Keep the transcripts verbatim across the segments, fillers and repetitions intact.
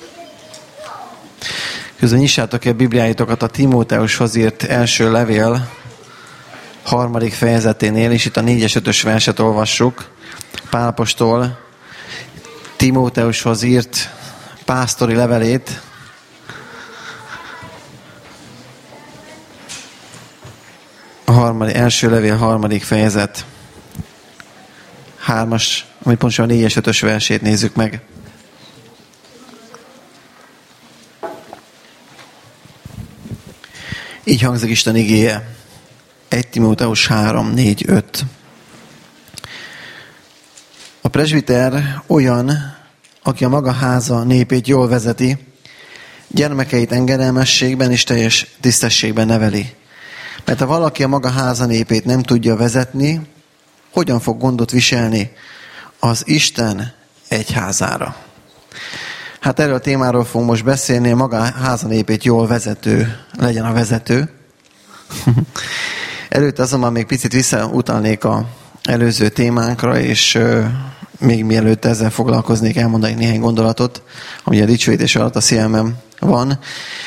Közben nyissátok el Bibliáitokat a Timóteushoz írt első levél harmadik fejezeténél, és itt a négyes ötös verset olvassuk. Pál apostol Timóteushoz írt pásztori levelét. A harmadik, első levél harmadik fejezet. Hármas, vagy pontosan a négyes ötös versét nézzük meg. Így hangzik Isten igéje. egy Timóteus három, négy, öt. A presbiter olyan, aki a maga háza népét jól vezeti, gyermekeit engedelmességben és teljes tisztességben neveli. Mert ha valaki a maga háza népét nem tudja vezetni, hogyan fog gondot viselni az Isten egyházára? Hát erről a témáról fogunk most beszélni, maga háza népét jól vezető legyen a vezető. Előtt azonban még picit visszautalnék az előző témánkra, és euh, még mielőtt ezzel foglalkoznék, elmondani néhány gondolatot, ami a dicsőítés alatt a szívemben van.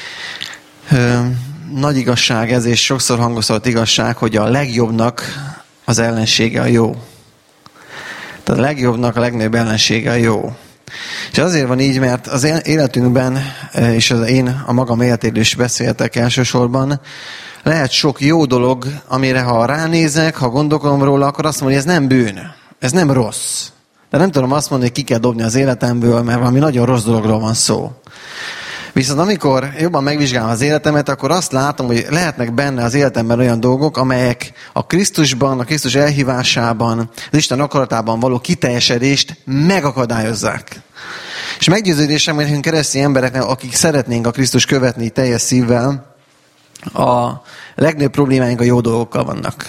Euh, nagy igazság ez, és sokszor hangoztatott igazság, hogy a legjobbnak az ellensége a jó. Tehát a legjobbnak a legnagyobb ellensége a jó. És azért van így, mert az életünkben, és az én a magam életéről is beszéltek elsősorban, lehet sok jó dolog, amire ha ránézek, ha gondolkodom róla, akkor azt mondom, hogy ez nem bűn, ez nem rossz. De nem tudom azt mondani, hogy ki kell dobni az életemből, mert valami nagyon rossz dologról van szó. Viszont amikor jobban megvizsgálom az életemet, akkor azt látom, hogy lehetnek benne az életemben olyan dolgok, amelyek a Krisztusban, a Krisztus elhívásában, az Isten akaratában való kiteljesedést megakadályozzák. És meggyőződésem, hogy nekünk keresztény embereknek, akik szeretnénk a Krisztus követni teljes szívvel, a legnagyobb problémáink a jó dolgokkal vannak.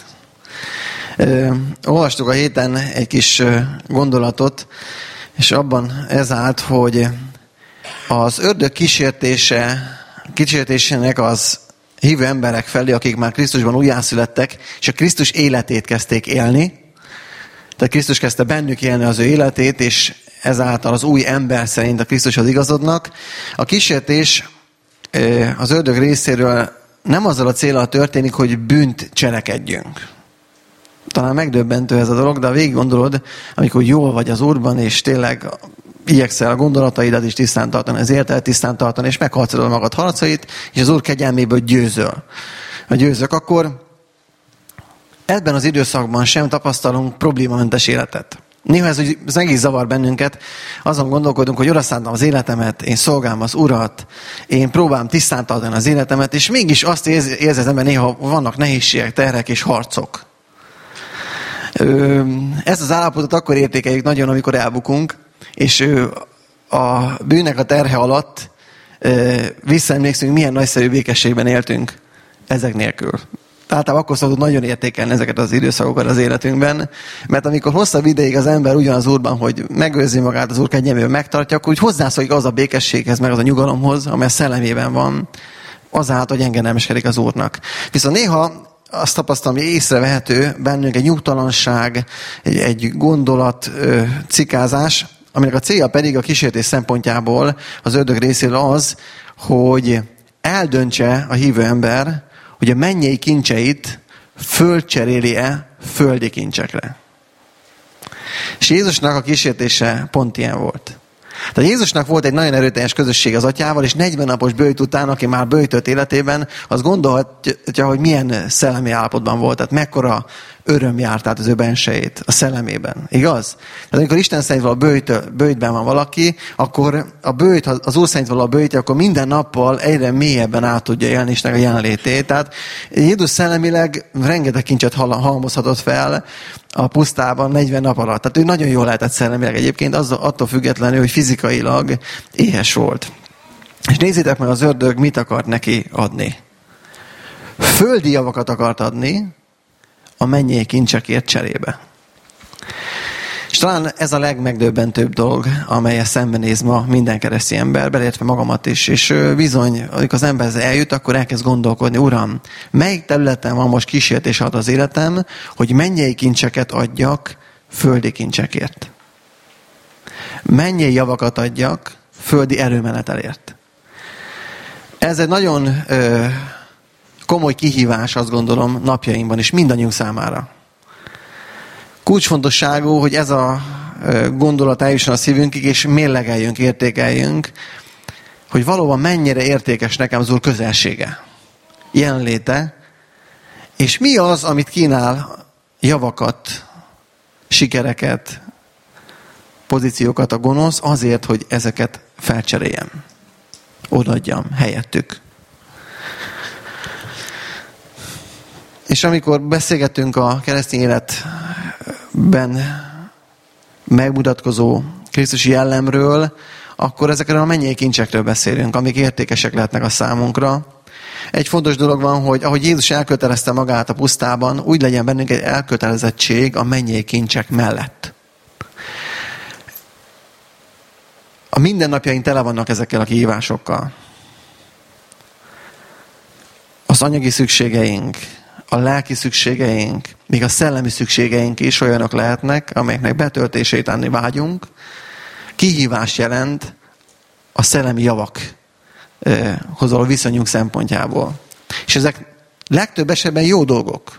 Ö, olvastuk a héten egy kis gondolatot, és abban ez állt, hogy az ördög kísértése, kísértésének az hívő emberek felé, akik már Krisztusban újjászülettek, és a Krisztus életét kezdték élni. Tehát Krisztus kezdte bennük élni az ő életét, és ezáltal az új ember szerint a Krisztushoz igazodnak. A kísértés az ördög részéről nem azzal a céllal történik, hogy bűnt cselekedjünk. Talán megdöbbentő ez a dolog, de végig gondolod, amikor jól vagy az Úrban, és tényleg igyekszel a gondolataidat is tisztán tartani, az életedet tisztán tartani, és megharcolod magad harcait, és az Úr kegyelméből győzöl. Ha győzök, akkor ebben az időszakban sem tapasztalunk problémamentes életet. Néha ez, ez egész zavar bennünket, azon gondolkodunk, hogy oda szántam az életemet, én szolgálom az Urat, én próbálom tisztán tartani az életemet, és mégis azt érzi az ember, néha vannak nehézségek, terhek és harcok. Ezt az állapotot akkor értékeljük nagyon, amikor elbukunk, és a bűnnek a terhe alatt visszaemlékszünk, milyen nagyszerű békességben éltünk ezek nélkül. Általában akkor szoktuk nagyon értékelni ezeket az időszakokat az életünkben, mert amikor hosszabb ideig az ember ugyanaz Úrban, hogy megőrzi magát az Úr kegyelméből megtartja, akkor úgy hozzászokik az a békességhez, meg az a nyugalomhoz, amely a szellemében van, azáltal, hogy engedelmeskedik az Úrnak. Viszont néha azt tapasztalom, hogy észrevehető bennünk egy nyugtalanság, egy, egy gondolat, ö, cikázás, aminek a célja pedig a kísértés szempontjából az ördög részéről az, hogy eldöntse a hívő ember, hogy a mennyei kincseit fölcseréli-e földi kincsekre. És Jézusnak a kísértése pont ilyen volt. Tehát Jézusnak volt egy nagyon erőteljes közösség az atyával, és negyven napos böjt után, aki már böjtölt életében, az gondolhatja, hogy milyen szellemi állapotban volt, tehát mekkora öröm járt át az ő bensejét a szellemében. Igaz? Tehát amikor Isten szerint való böjt, böjtben van valaki, akkor a böjt, az Úr szerint való a böjtje, akkor minden nappal egyre mélyebben át tudja élni Istennek a jelenlétét. Tehát Jézus szellemileg rengeteg kincset halmozhatott fel a pusztában negyven nap alatt. Tehát ő nagyon jól lehetett szellemileg egyébként, az, attól függetlenül, hogy fizikailag éhes volt. És nézzétek meg, az ördög mit akart neki adni. Földi javakat akart adni, a mennyei kincsekért cserébe. És talán ez a legmegdöbbentőbb dolog, amelyel szembenéz ma minden keresztény ember, beleértve magamat is. És bizony, amikor az ember eljut, akkor elkezd gondolkodni, Uram, melyik területen van most kísértés ad az életem, hogy mennyei kincseket adjak földi kincsekért. Mennyei javakat adjak földi erőmenetelért. Ez egy nagyon ö, komoly kihívás, azt gondolom, napjainkban is, mindannyiunk számára. Kulcsfontosságú, hogy ez a gondolat eljusson a szívünkig, és mérlegeljünk, értékeljünk, hogy valóban mennyire értékes nekem az Úr közelsége, jelenléte, és mi az, amit kínál javakat, sikereket, pozíciókat a gonosz, azért, hogy ezeket felcseréljem, odaadjam helyettük. És amikor beszélgetünk a keresztény életben megmutatkozó krisztusi jellemről, akkor ezekről a mennyei kincsekről beszélünk, amik értékesek lehetnek a számunkra. Egy fontos dolog van, hogy ahogy Jézus elkötelezte magát a pusztában, úgy legyen bennünk egy elkötelezettség a mennyei kincsek mellett. A mindennapjaink tele vannak ezekkel a kihívásokkal. Az anyagi szükségeink, a lelki szükségeink, még a szellemi szükségeink is olyanok lehetnek, amelyeknek betöltését adni vágyunk. Kihívás jelent a szellemi javakhoz való viszonyunk szempontjából. És ezek legtöbb esetben jó dolgok.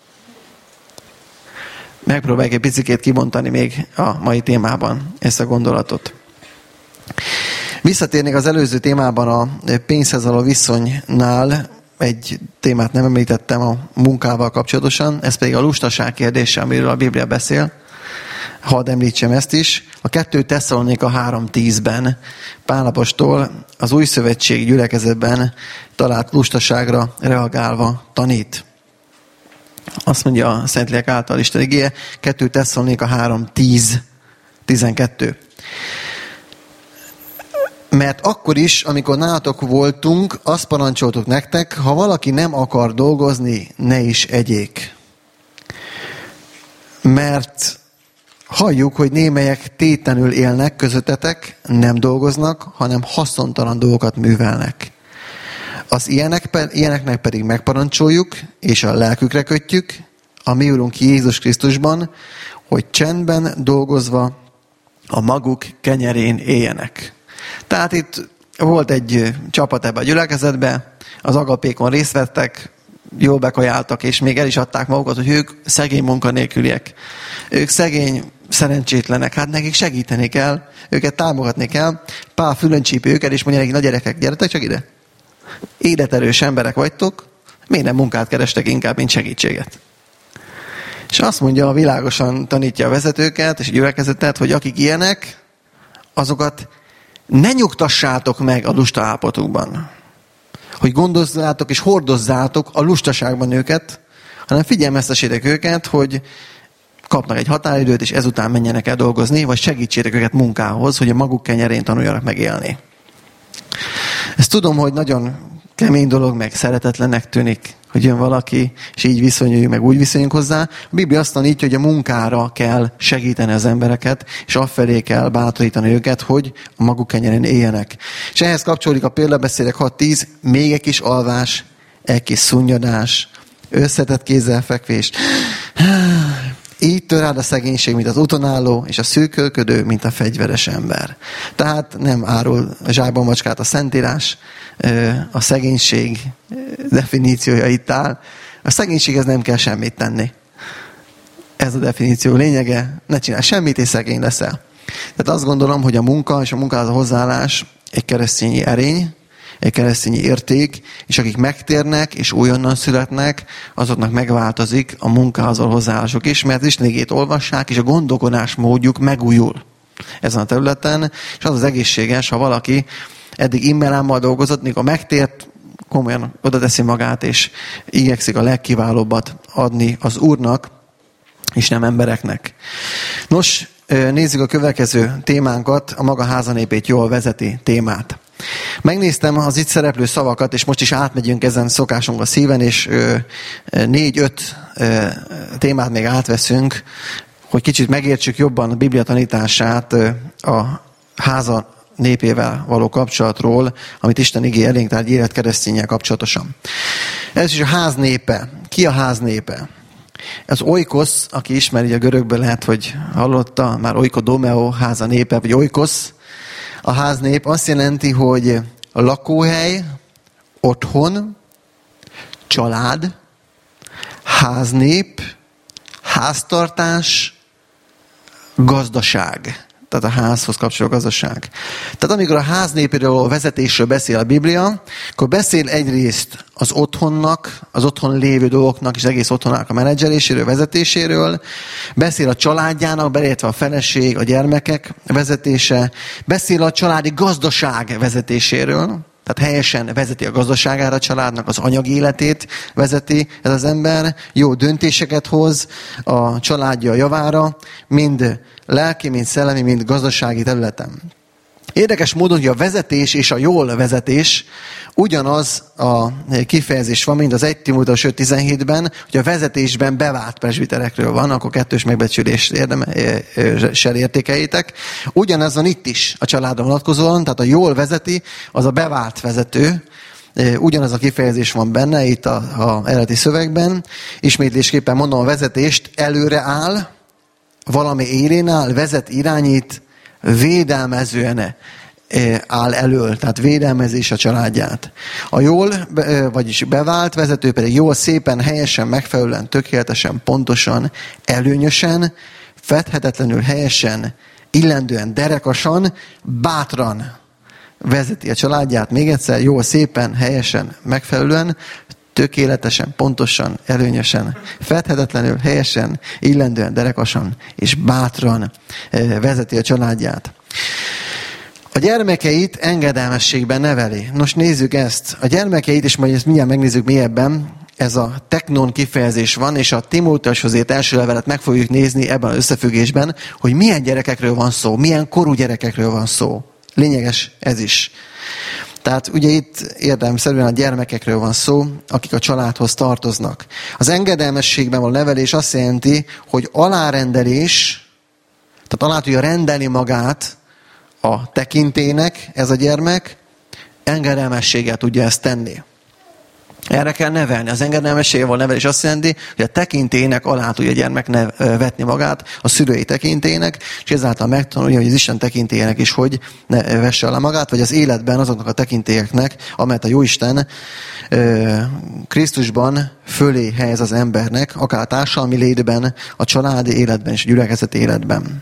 Megpróbáljuk egy picikét kibontani még a mai témában ezt a gondolatot. Visszatérnék az előző témában a pénzhez való viszonynál, egy témát nem említettem a munkával kapcsolatosan, ez pedig a lustaság kérdése, amiről a Biblia beszél. Hadd említsem ezt is. A kettő Tesszalonika három tízben Pál apostol az új szövetség gyülekezetben talált lustaságra reagálva tanít. Azt mondja a Szentlélek által Isten igéje, kettő Tesszalonika három tíz tizenkettő. Mert akkor is, amikor nálatok voltunk, azt parancsoltuk nektek, ha valaki nem akar dolgozni, ne is egyék. Mert halljuk, hogy némelyek tétlenül élnek közöttetek, nem dolgoznak, hanem haszontalan dolgokat művelnek. Az ilyenek, ilyeneknek pedig megparancsoljuk, és a lelkükre kötjük, a mi Urunk Jézus Krisztusban, hogy csendben dolgozva a maguk kenyerén éljenek. Tehát itt volt egy csapat ebbe a gyülekezetbe, az agapékon részt vettek, jól bekajáltak, és még el is adták magukat, hogy ők szegény munkanélküliek. Ők szegény, szerencsétlenek, hát nekik segíteni kell, őket támogatni kell. Pál fülöncsípő őket, és mondja nekik, na gyerekek, gyertek csak ide. Életerős emberek vagytok, miért nem munkát kerestek inkább, mint segítséget? És azt mondja, világosan tanítja a vezetőket, és a gyülekezetet, hogy akik ilyenek, azokat ne nyugtassátok meg a lusta állapotukban. Hogy gondozzátok és hordozzátok a lustaságban őket, hanem figyelmeztessétek őket, hogy kapnak egy határidőt, és ezután menjenek el dolgozni, vagy segítsétek őket munkához, hogy a maguk kenyerén tanuljanak megélni. Ezt tudom, hogy nagyon kemény dolog, meg szeretetlennek tűnik, hogy jön valaki, és így viszonyuljunk, meg úgy viszonyunk hozzá. A Biblia azt tanítja, hogy a munkára kell segíteni az embereket, és afelé kell bátorítani őket, hogy a maguk kenyerén éljenek. És ehhez kapcsolódik a példabeszédek hat tíz, még egy kis alvás, egy kis szunnyadás, összetett kézzelfekvés. Így tör rád a szegénység, mint az útonálló, és a szűkölködő, mint a fegyveres ember. Tehát nem árul zsákban macskát a Szentírás, a szegénység definíciója itt áll. A szegénységhez nem kell semmit tenni. Ez a definíció lényege, ne csinálj semmit, és szegény leszel. Tehát azt gondolom, hogy a munka és a munkához a hozzáállás egy keresztényi erény, egy keresztényi érték, és akik megtérnek, és újonnan születnek, azoknak megváltozik a munkához a hozzáállásuk is, mert az Isten igét olvassák, és a gondolkodás módjuk megújul ezen a területen, és az az egészséges, ha valaki eddig immelámmal dolgozott, mikor megtért, komolyan oda teszi magát, és igyekszik a legkiválóbbat adni az Úrnak, és nem embereknek. Nos, nézzük a következő témánkat, a maga házanépét jól vezeti témát. Megnéztem az itt szereplő szavakat, és most is átmegyünk ezen szokásunk a szíven, és négy-öt témát még átveszünk, hogy kicsit megértsük jobban a Biblia tanítását a háza népével való kapcsolatról, amit Isten igéje elénk tár egy élet keresztényel kapcsolatosan. Ez is a ház népe. Ki a ház népe? Az oikosz, aki ismeri a görögből, lehet, hogy hallotta, már oikodomeo, háza népe, vagy oikosz. A háznép azt jelenti, hogy a lakóhely, otthon, család, háznép, háztartás, gazdaság. Tehát a házhoz kapcsoló gazdaság. Tehát amikor a háznépéről, a vezetésről beszél a Biblia, akkor beszél egyrészt az otthonnak, az otthon lévő dolgoknak és egész otthonának a menedzseléséről, vezetéséről, beszél a családjának, beleértve a feleség, a gyermekek vezetése, beszél a családi gazdaság vezetéséről, tehát helyesen vezeti a gazdaságára a családnak, az anyagi életét vezeti ez az ember, jó döntéseket hoz a családja javára, mind lelki, mind szellemi, mind gazdasági területen. Érdekes módon, hogy a vezetés és a jól vezetés ugyanaz a kifejezés van, mint az egy Timóteus öt tizenhétben, hogy a vezetésben bevált presbiterekről van, akkor kettős megbecsülést érdemessel értékeljétek. Ugyanez van itt is a családra vonatkozóan, tehát a jól vezeti, az a bevált vezető. Ugyanaz a kifejezés van benne itt a, a eredeti szövegben. Ismétlésképpen mondom, a vezetést előre áll, valami élén áll, vezet, irányít, védelmezően áll elől, tehát védelmezés a családját. A jól, vagyis bevált vezető pedig jól, szépen, helyesen, megfelelően, tökéletesen, pontosan, előnyösen, fedhetetlenül, helyesen, illendően, derekasan, bátran vezeti a családját. Még egyszer, jól, szépen, helyesen, megfelelően, tökéletesen, pontosan, előnyösen, fedhetetlenül, helyesen, illendően, derekasan és bátran vezeti a családját. A gyermekeit engedelmességben neveli. Nos, nézzük ezt. A gyermekeit, és majd ezt mindjárt megnézzük mélyebben, ez a teknon kifejezés van, és a Timóteushoz írt első levelet meg fogjuk nézni ebben az összefüggésben, hogy milyen gyerekekről van szó, milyen korú gyerekekről van szó. Lényeges ez is. Tehát ugye itt érdemszerűen a gyermekekről van szó, akik a családhoz tartoznak. Az engedelmességben való nevelés azt jelenti, hogy alárendelés, tehát alá tudja rendelni magát a tekintélynek ez a gyermek, engedelmességgel tudja ezt tenni. Erre kell nevelni. Az engedelmességgel való nevelés azt jelenti, hogy a tekintélynek alá tudja a gyermek nev- vetni magát, a szülői tekintélynek, és ezáltal megtanulja, hogy az Isten tekintélyének is hogy ne vesse alá magát, vagy az életben azoknak a tekintélyeknek, amelyet a Jóisten ö, Krisztusban fölé helyez az embernek, akár a társadalmi létben, a családi életben és a gyülekezeti életben.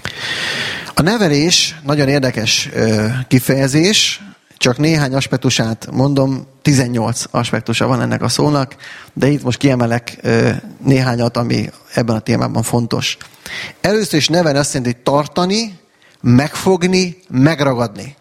A nevelés nagyon érdekes ö, kifejezés, csak néhány aspektusát mondom, tizennyolc aspektusa van ennek a szónak, de itt most kiemelek ö, néhányat, ami ebben a témában fontos. Először is nevelni azt jelenti, hogy tartani, megfogni, megragadni.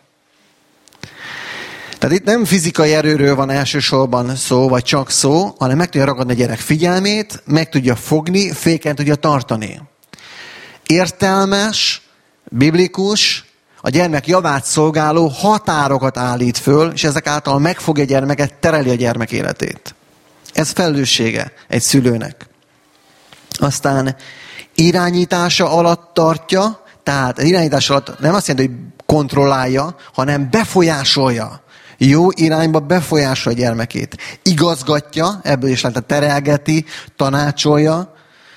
Tehát itt nem fizikai erőről van elsősorban szó, vagy csak szó, hanem meg tudja ragadni a gyerek figyelmét, meg tudja fogni, féken tudja tartani. Értelmes, biblikus, a gyermek javát szolgáló határokat állít föl, és ezek által megfogja a gyermeket, tereli a gyermek életét. Ez felelőssége egy szülőnek. Aztán irányítása alatt tartja, tehát irányítás alatt nem azt jelenti, hogy kontrollálja, hanem befolyásolja. Jó irányba befolyásolja a gyermekét. Igazgatja, ebből is lehet, terelgeti, tanácsolja.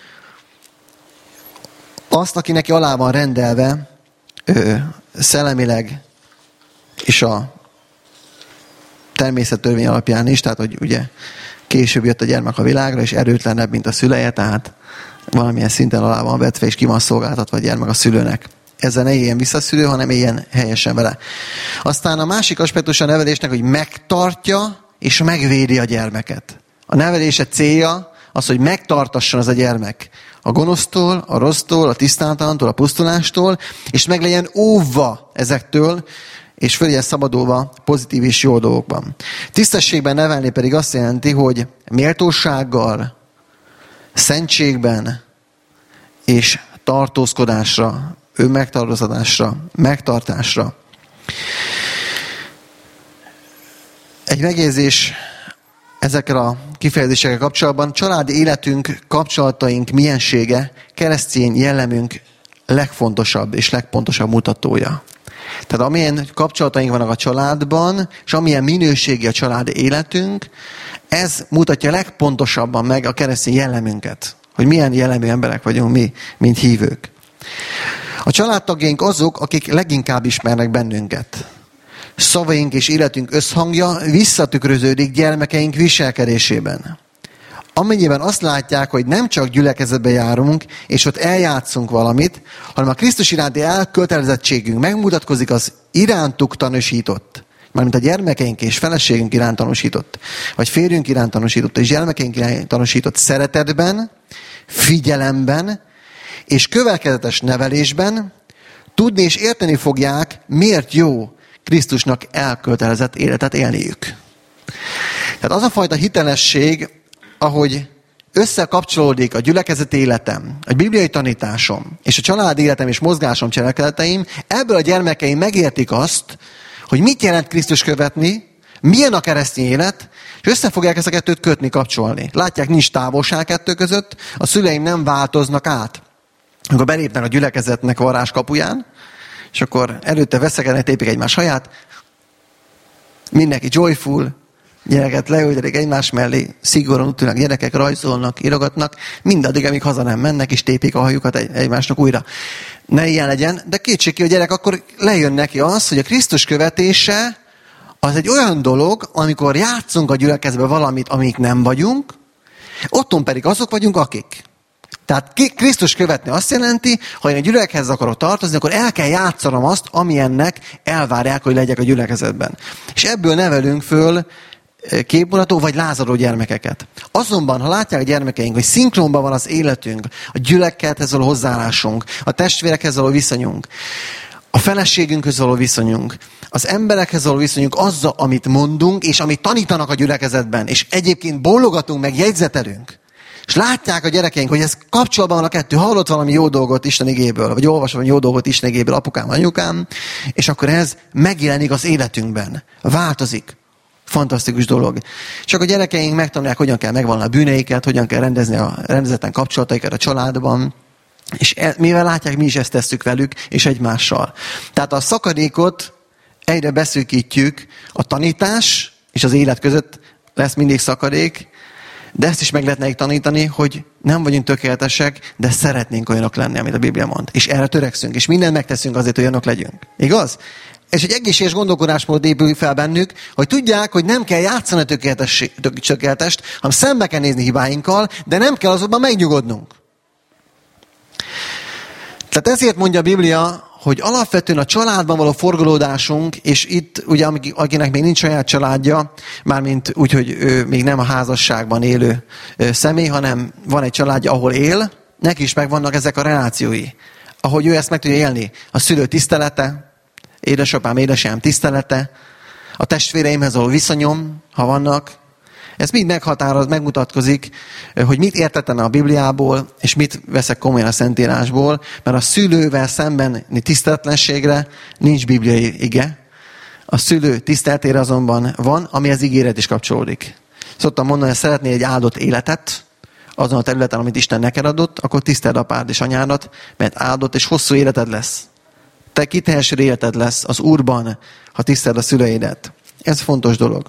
Azt, aki neki alá van rendelve, ö, szellemileg és a természettörvény alapján is, tehát hogy ugye később jött a gyermek a világra, és erőtlenebb, mint a szüleje, tehát valamilyen szinten alá van vetve, és ki van szolgáltatva a gyermek a szülőnek. Ezzel ne éljen vissza a szülő, hanem éljen helyesen vele. Aztán a másik aspektus a nevelésnek, hogy megtartja és megvédi a gyermeket. A nevelése célja az, hogy megtartasson az a gyermek a gonosztól, a rossztól, a tisztántalantól, a pusztulástól, és meg legyen óvva ezektől, és föl legyen szabadulva pozitív és jó dolgokban. Tisztességben nevelni pedig azt jelenti, hogy méltósággal, szentségben és tartózkodásra, önmegtartóztatásra, megtartásra. Egy megjegyzés ezekkel a kifejezésekkel kapcsolatban: családi életünk, kapcsolataink miensége keresztény jellemünk legfontosabb és legpontosabb mutatója. Tehát amilyen kapcsolataink vannak a családban, és amilyen minőségi a családi életünk, ez mutatja legpontosabban meg a keresztény jellemünket, hogy milyen jellemű emberek vagyunk mi, mint hívők. A családtagjaink azok, akik leginkább ismernek bennünket. Szavaink és életünk összhangja visszatükröződik gyermekeink viselkedésében. Amennyiben azt látják, hogy nem csak gyülekezetbe járunk, és ott eljátszunk valamit, hanem a Krisztus iránti elkötelezettségünk megmutatkozik az irántuk tanúsított, mármint a gyermekeink és feleségünk iránt tanúsított, vagy férjünk iránt tanúsított, és gyermekeink iránt tanúsított szeretetben, figyelemben, és következetes nevelésben, tudni és érteni fogják, miért jó Krisztusnak elkötelezett életet élniük. Tehát az a fajta hitelesség, ahogy összekapcsolódik a gyülekezeti életem, a bibliai tanításom, és a családi életem és mozgásom, cselekedeteim, ebből a gyermekeim megértik azt, hogy mit jelent Krisztus követni, milyen a keresztény élet, és össze fogják ezt a kettőt kötni, kapcsolni. Látják, nincs távolság kettő között, a szüleim nem változnak át. Amikor belépnek a gyülekezetnek varázs kapuján, és akkor előtte veszekednek, tépik egymás haját, mindenki joyful, gyereket leültetik egymás mellé, szigorúan utulnak gyerekek, rajzolnak, írogatnak, mindaddig, amíg haza nem mennek, és tépik a hajukat egymásnak újra. Ne ilyen legyen, de kétség ki a gyerek, akkor lejön neki az, hogy a Krisztus követése az egy olyan dolog, amikor játszunk a gyülekezetbe valamit, amik nem vagyunk, otthon pedig azok vagyunk, akik. Tehát Krisztus követni azt jelenti, ha én a gyülekezethez akarok tartozni, akkor el kell játszanom azt, amilyennek elvárják, hogy legyek a gyülekezetben. És ebből nevelünk föl képmutató vagy lázadó gyermekeket. Azonban, ha látják a gyermekeink, hogy szinkronban van az életünk, a gyülekezethez való hozzáállásunk, a testvérekhez való viszonyunk, a feleségünkhöz való viszonyunk, az emberekhez való viszonyunk azzal, amit mondunk, és amit tanítanak a gyülekezetben, és egyébként bólogatunk, meg jegyzetelünk. És látják a gyerekeink, hogy ez kapcsolatban van a kettő, hallott valami jó dolgot Isten igéből, vagy olvasva valami jó dolgot Isten igéből, apukám, anyukám, és akkor ez megjelenik az életünkben. Változik. Fantasztikus dolog. Csak a gyerekeink megtanulják, hogyan kell megvallani a bűneiket, hogyan kell rendezni a rendezetlen kapcsolataikat a családban, és e, mivel látják, mi is ezt tesszük velük, és egymással. Tehát a szakadékot egyre beszűkítjük, a tanítás és az élet között lesz mindig szakadék, de ezt is meg lehet nekik tanítani, hogy nem vagyunk tökéletesek, de szeretnénk olyanok lenni, amit a Biblia mond. És erre törekszünk, és mindent megteszünk azért, hogy olyanok legyünk. Igaz? És egy egészséges gondolkodásmód épül fel bennük, hogy tudják, hogy nem kell játszani a tökéletest, hanem szembe kell nézni hibáinkkal, de nem kell azonban megnyugodnunk. Tehát ezért mondja a Biblia, hogy alapvetően a családban való forgolódásunk, és itt ugye akinek még nincs saját családja, mármint úgy, hogy ő még nem a házasságban élő személy, hanem van egy családja, ahol él, neki is megvannak ezek a relációi. Ahogy ő ezt meg tudja élni. A szülő tisztelete, édesapám, édesanyám tisztelete, a testvéreimhez való viszonyom, ha vannak, ez mind meghatároz, megmutatkozik, hogy mit értettem a Bibliából, és mit veszek komolyan a Szentírásból, mert a szülővel szembeni tiszteletlenségre nincs bibliai ige. A szülő tiszteletére azonban van, ami az ígéret is kapcsolódik. Szoktam mondani, hogy szeretnél egy áldott életet, azon a területen, amit Isten neked adott, akkor tiszteld apád és anyádat, mert áldott és hosszú életed lesz. Te kiteljesülő életed lesz az Úrban, ha tiszteld a szüleidet. Ez fontos dolog.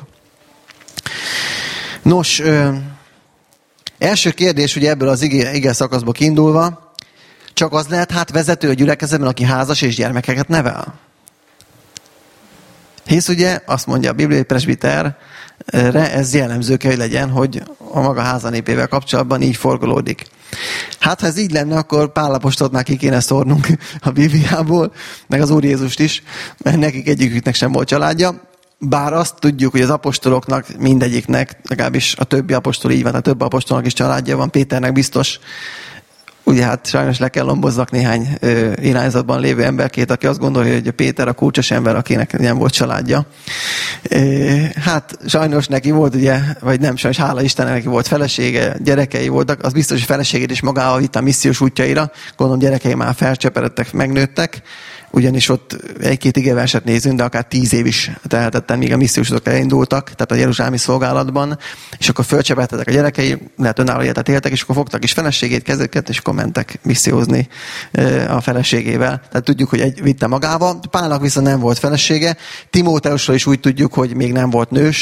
Nos, ö, első kérdés, ugye ebből az ige, ige szakaszból kiindulva, csak az lehet hát vezető a gyülekezetben, aki házas és gyermekeket nevel? Hisz ugye, azt mondja a bibliai presbiterre, ez jellemző kell, hogy legyen, hogy a maga házanépével kapcsolatban így forgolódik. Hát, ha ez így lenne, akkor Pál apostolt már ki kéne szórnunk a Bibliából, meg az Úr Jézust is, mert nekik egyiküknek sem volt családja. Bár azt tudjuk, hogy az apostoloknak mindegyiknek, legalábbis a többi apostol így van, a többi apostolnak is családja van, Péternek biztos. Ugye hát sajnos le kell lombozzak néhány ö, irányzatban lévő emberkét, aki azt gondolja, hogy a Péter a kulcsos ember, akinek nem volt családja. É, hát sajnos neki volt, ugye, vagy nem, sajnos hála Istennek neki volt felesége, gyerekei voltak, az biztos, hogy feleségét is magával vitte a missziós útjaira. Gondolom gyerekei már felcseperedtek, megnőttek, ugyanis ott egy-két igeverset nézünk, de akár tíz év is telhetetlen, míg a missziósok elindultak, tehát a jeruzsálemi szolgálatban, és akkor fölcsepeltetek a gyerekei, lehet önálló életet éltek, és akkor fogtak is feleségét, kezüket, és akkor mentek missziózni a feleségével. Tehát tudjuk, hogy egy vitte magával. Pálnak viszont nem volt felesége. Timóteusról is úgy tudjuk, hogy még nem volt nős,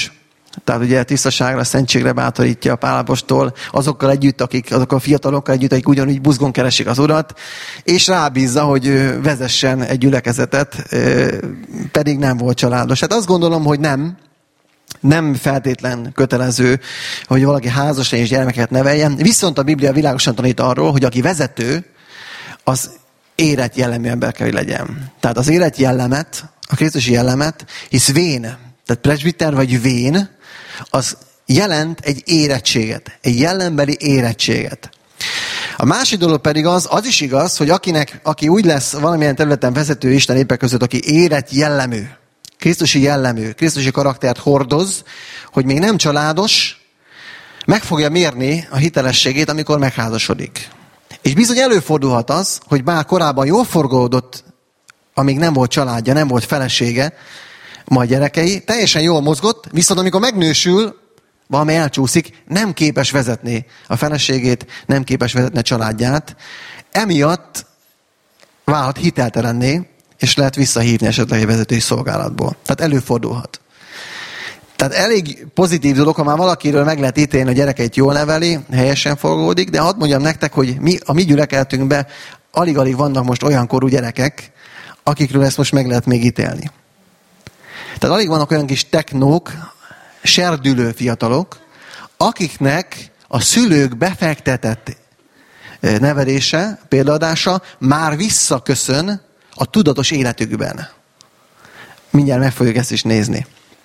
Tehát ugye tisztaságra, szentségre bátorítja a Pál apostol azokkal együtt, akik, azokkal a fiatalokkal együtt, akik ugyanúgy buzgón keresik az Urat, és rábízza, hogy vezessen egy gyülekezetet, pedig nem volt családos. Hát azt gondolom, hogy nem, nem feltétlen kötelező, hogy valaki házas és gyermeket neveljen. Viszont a Biblia világosan tanít arról, hogy aki vezető, az érett jellemű ember kell, hogy legyen. Tehát az érett jellemet, a krisztusi jellemet, hisz vén, tehát presbiter vagy vén, az jelent egy érettséget, egy jellembeli érettséget. A másik dolog pedig az, az is igaz, hogy akinek, aki úgy lesz valamilyen területen vezető Isten népek között, aki érett jellemű, krisztusi jellemű, krisztusi karaktert hordoz, hogy még nem családos, meg fogja mérni a hitelességét, amikor megházasodik. És bizony előfordulhat az, hogy bár korábban jól forgolódott, amíg nem volt családja, nem volt felesége, majd gyerekei, teljesen jól mozgott, viszont amikor megnősül, valami elcsúszik, nem képes vezetni a feleségét, nem képes vezetni a családját. Emiatt válhat hiteltelenné, és lehet visszahívni esetleg egy vezetői szolgálatból. Tehát előfordulhat. Tehát elég pozitív dolog, ha már valakiről meg lehet ítélni, hogy a gyerekeit jól neveli, helyesen forgolódik, de hadd mondjam nektek, hogy mi, a mi gyülekezetünkben alig-alig vannak most olyan korú gyerekek, akikről ezt most meg lehet még ítélni. Tehát alig vannak olyan kis teknók, serdülő fiatalok, akiknek a szülők befektetett nevelése, példaadása már visszaköszön a tudatos életükben. Mindjárt meg fogjuk ezt is nézni.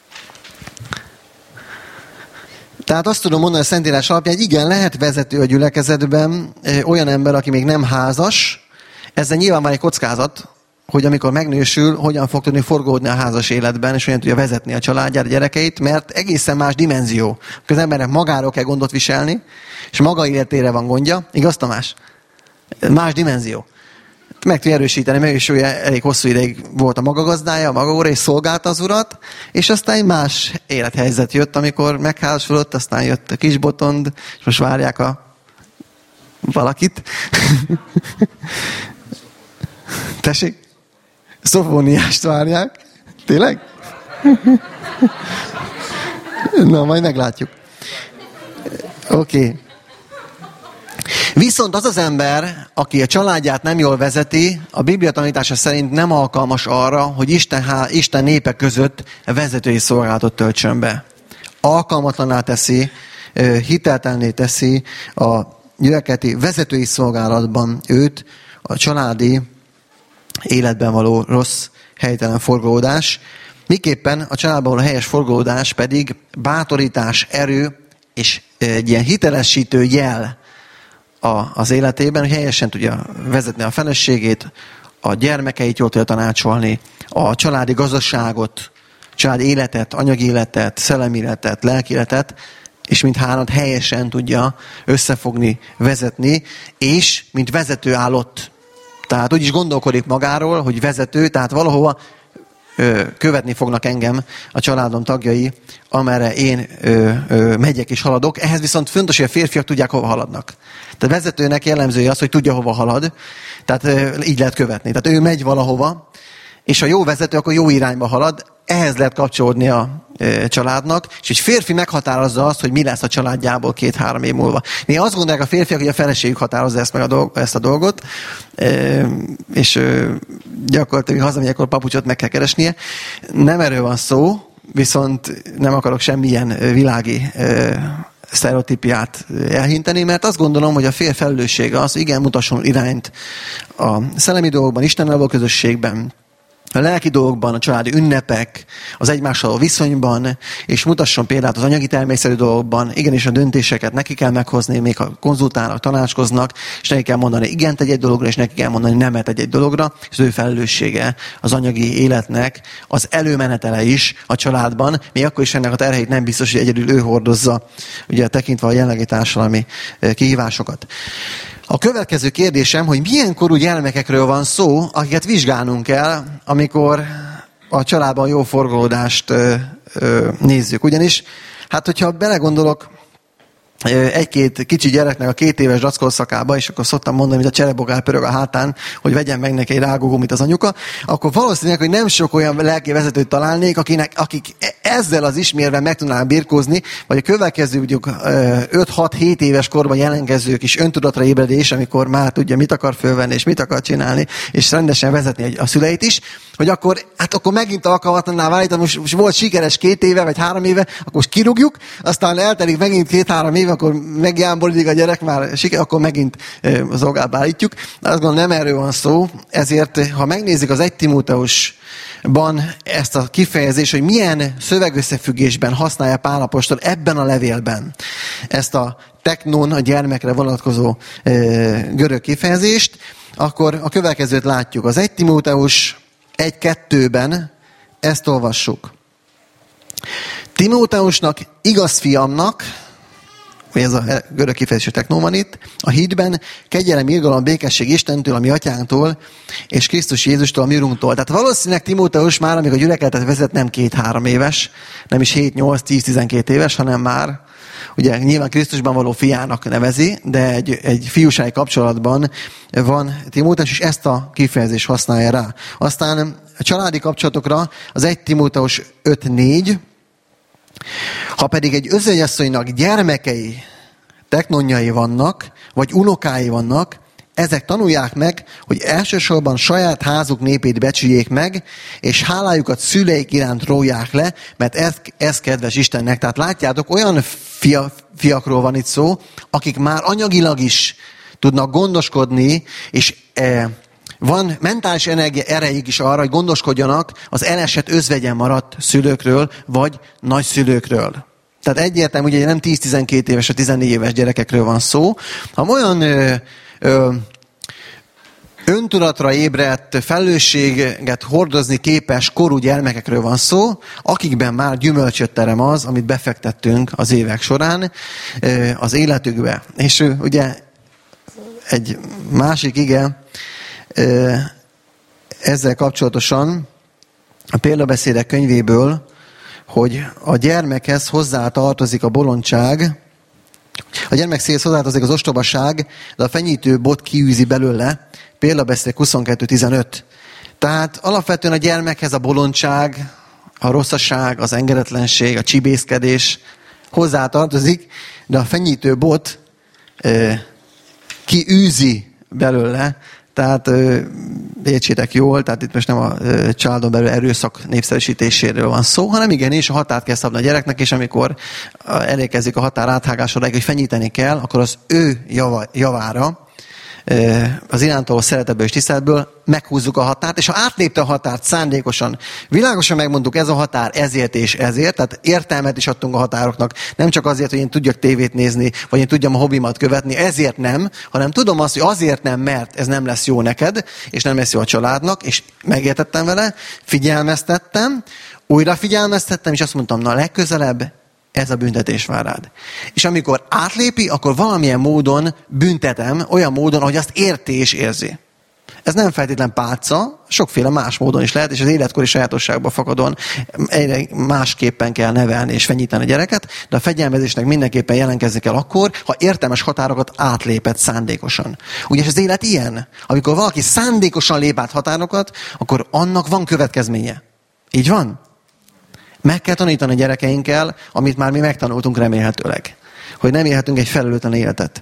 Tehát azt tudom mondani a Szentírás alapján, hogy igen, lehet vezető a gyülekezetben olyan ember, aki még nem házas. Ezzel nyilván már egy kockázat, hogy amikor megnősül, hogyan fog tudni forgódni a házas életben, és hogyan tudja vezetni a családját, a gyerekeit, mert egészen más dimenzió. Az embernek magáról kell gondot viselni, és maga életére van gondja. Igaz, Tamás? Más dimenzió. Meg tudja erősíteni, meg is ugye elég hosszú ideig volt a maga gazdája, a maga óra, és szolgálta az Urat, és aztán egy más élethelyzet jött, amikor megházasodott, aztán jött a kisbotond, és most várják a valakit. Tessék? Szofóniást várják. Tényleg? Na, majd meglátjuk. Oké. Okay. Viszont az az ember, aki a családját nem jól vezeti, a Biblia tanítása szerint nem alkalmas arra, hogy Isten, há, Isten népe között vezetői szolgálatot töltsön be. Alkalmatlaná teszi, hiteltelenné teszi a gyülekezeti vezetői szolgálatban őt, a családi életben való rossz, helytelen forgolódás. Miképpen a családban való helyes forgolódás pedig bátorítás, erő és egy ilyen hitelesítő jel az életében, hogy helyesen tudja vezetni a feleségét, a gyermekeit jól tudja tanácsolni, a családi gazdaságot, családi életet, anyagi életet, szellemi életet, lelki életet, és mindhármat helyesen tudja összefogni, vezetni, és mint vezető állott. Tehát úgy is gondolkodik magáról, hogy vezető, tehát valahova ö, követni fognak engem a családom tagjai, amerre én ö, ö, megyek és haladok. Ehhez viszont fontos, hogy a férfiak tudják, hova haladnak. Tehát vezetőnek jellemzője az, hogy tudja, hova halad. Tehát ö, így lehet követni. Tehát ő megy valahova, és ha jó vezető, akkor jó irányba halad. Ehhez lehet kapcsolódni a e, családnak, és egy férfi meghatározza azt, hogy mi lesz a családjából két-három év múlva. Néha azt gondolják a férfiak, hogy a feleségük határozza ezt, meg a dolg, ezt a dolgot, e, és e, gyakorlatilag hazamegy, akkor papucsot meg kell keresnie. Nem erről van szó, viszont nem akarok semmilyen világi e, sztereotípiát elhinteni, mert azt gondolom, hogy a férj felelőssége az, igen, mutasson irányt a szellemi dolgokban, Istennel való közösségben, a lelki dolgokban, a családi ünnepek, az egymással a viszonyban, és mutasson példát az anyagi természetű dolgokban, igenis a döntéseket neki kell meghozni, még ha konzultálnak, tanácskoznak, és neki kell mondani igent egy-egy dologra, és neki kell mondani nemet egy-egy dologra, és az ő felelőssége az anyagi életnek az előmenetele is a családban, még akkor is ennek a terheit nem biztos, hogy egyedül ő hordozza, ugye tekintve a jelenlegi társadalmi kihívásokat. A következő kérdésem, hogy milyen korú gyermekekről van szó, akiket vizsgálnunk kell, amikor a családban jó forgolódást ö, ö, nézzük. Ugyanis, hát hogyha belegondolok egy-két kicsi gyereknek a két éves rackolszakába, és akkor szoktam mondani, hogy a cserebogár pörög a hátán, hogy vegyen meg neki egy rágógumit az anyuka, akkor valószínűleg, hogy nem sok olyan lelki vezetőt találnék, akinek, akik ezzel az ismérvel meg tudnál birkózni, vagy a következő mondjuk öt-hat-hét éves korban jelentkező kis öntudatra ébredés, amikor már tudja, mit akar fölvenni, és mit akar csinálni, és rendesen vezetni a szüleit is, hogy akkor, hát akkor megint alkalmatlanná válik, most, most volt sikeres két éve, vagy három éve, akkor most kirúgjuk, aztán eltelik megint két-három éve, akkor megjámboridik a gyerek, már siker, akkor megint az olgába állítjuk. Azt gondolom, nem erről van szó, ezért, ha megnézzük az egy Timóteusban ezt a kifejezést, hogy milyen szövegösszefüggésben használja Pál apostol ebben a levélben ezt a teknon, a gyermekre vonatkozó e, görög kifejezést, akkor a következőt látjuk. Az egy Timóteus egy kettőben ezt olvassuk. Timóteusnak, igaz fiamnak, hogy ez a görög kifejezés teknon van itt, a hitben kegyelem, irgalom, békesség Istentől, a mi atyánktól, és Krisztus Jézustól, a mi urunktól. Tehát valószínűleg Timóteus már, amikor gyülekezetet vezet, nem két-három éves, nem is hét, nyolc, tíz, tizenkét éves, hanem már, ugye nyilván Krisztusban való fiának nevezi, de egy, egy fiúsági kapcsolatban van Timóteus, és ezt a kifejezést használja rá. Aztán a családi kapcsolatokra az egy Timóteus öt négy, ha pedig egy özvegyasszonynak gyermekei, teknonjai vannak, vagy unokái vannak, ezek tanulják meg, hogy elsősorban saját házuk népét becsüljék meg, és hálájukat szüleik iránt róják le, mert ez, ez kedves Istennek. Tehát látjátok, olyan fia, fiakról van itt szó, akik már anyagilag is tudnak gondoskodni, és e, van mentális energia erejük is arra, hogy gondoskodjanak az elesett özvegyen maradt szülőkről, vagy nagyszülőkről. Tehát egyértelmű, ugye nem tíz-tizenkét éves, a tizennégy éves gyerekekről van szó. Ha olyan ö, ö, öntudatra ébredt, felelősséget hordozni képes korú gyermekekről van szó, akikben már gyümölcsöt terem az, amit befektettünk az évek során ö, az életükbe. És ö, ugye egy másik ige, ezzel kapcsolatosan a példabeszédek könyvéből, hogy a gyermekhez hozzá tartozik a bolondság, a gyermek szélhez hozzá tartozik az ostobaság, de a fenyítő bot kiűzi belőle, példabeszédek huszonkettő tizenöt. Tehát alapvetően a gyermekhez a bolondság, a rosszaság, az engedetlenség, a csibészkedés hozzá tartozik, de a fenyítő bot eh, kiűzi belőle. Tehát értsétek jól, tehát itt most nem a családon belül erőszak népszerűsítéséről van szó, hanem igenis a határt kell szabni a gyereknek, és amikor elérkezik a határ áthágásodáig, hogy fenyíteni kell, akkor az ő java, javára, az irántól szeretetből és tiszteletből meghúzzuk a határt, és ha átlépte a határt szándékosan, világosan megmondtuk, ez a határ ezért és ezért, tehát értelmet is adtunk a határoknak, nem csak azért, hogy én tudjak tévét nézni, vagy én tudjam a hobbimat követni, ezért nem, hanem tudom azt, hogy azért nem, mert ez nem lesz jó neked, és nem lesz jó a családnak, és megértettem vele, figyelmeztettem, újra figyelmeztettem, és azt mondtam, na legközelebb ez a büntetés vár rád. És amikor átlépi, akkor valamilyen módon büntetem, olyan módon, ahogy azt érti és érzi. Ez nem feltétlen pálca, sokféle más módon is lehet, és az életkori sajátosságban fakadóan egyre másképpen kell nevelni és fenyíteni a gyereket, de a fegyelmezésnek mindenképpen jelentkezni kell akkor, ha értelmes határokat átlépett szándékosan. Ugye az élet ilyen. Amikor valaki szándékosan lép át határokat, akkor annak van következménye. Így van? Meg kell tanítani a gyerekeinkkel, amit már mi megtanultunk remélhetőleg. Hogy nem élhetünk egy felelőtlen életet.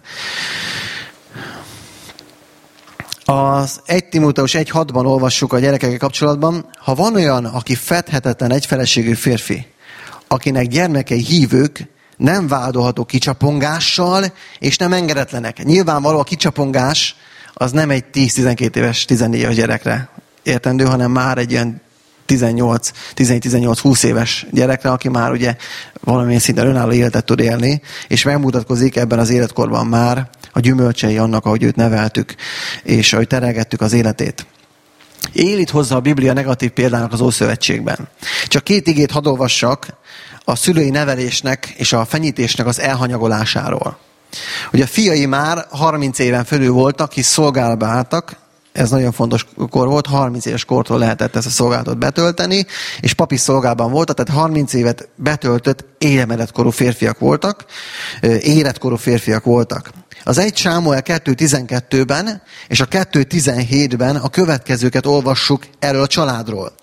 Az egy Timóteus egy hatban olvassuk a gyerekekkel kapcsolatban, ha van olyan, aki fedhetetlen egyfeleségű férfi, akinek gyermekei hívők, nem vádolható kicsapongással, és nem engedetlenek. Nyilvánvaló a kicsapongás az nem egy tíz-tizenkét éves, tizennégy éves gyerekre értendő, hanem már egy ilyen tizennyolc, tizenhét, tizennyolc, húsz éves gyerekre, aki már ugye valamilyen szinten önálló életet tud élni, és megmutatkozik ebben az életkorban már a gyümölcsei annak, ahogy őt neveltük, és ahogy terelgettük az életét. Él itt hozzá a Biblia negatív példának az Ószövetségben. Csak két igét hadd olvassak a szülői nevelésnek és a fenyítésnek az elhanyagolásáról. Ugye a fiai már harminc éven fölül voltak, hisz szolgálatba álltak, ez nagyon fontos kor volt, harminc éves kortól lehetett ezt a szolgálatot betölteni, és papi szolgálban voltak, tehát harminc évet betöltött éremeletkorú férfiak voltak, éretkorú férfiak voltak. Az egy Sámuel kettő tizenkettőben és a kettő tizenhétben a következőket olvassuk erről a családról.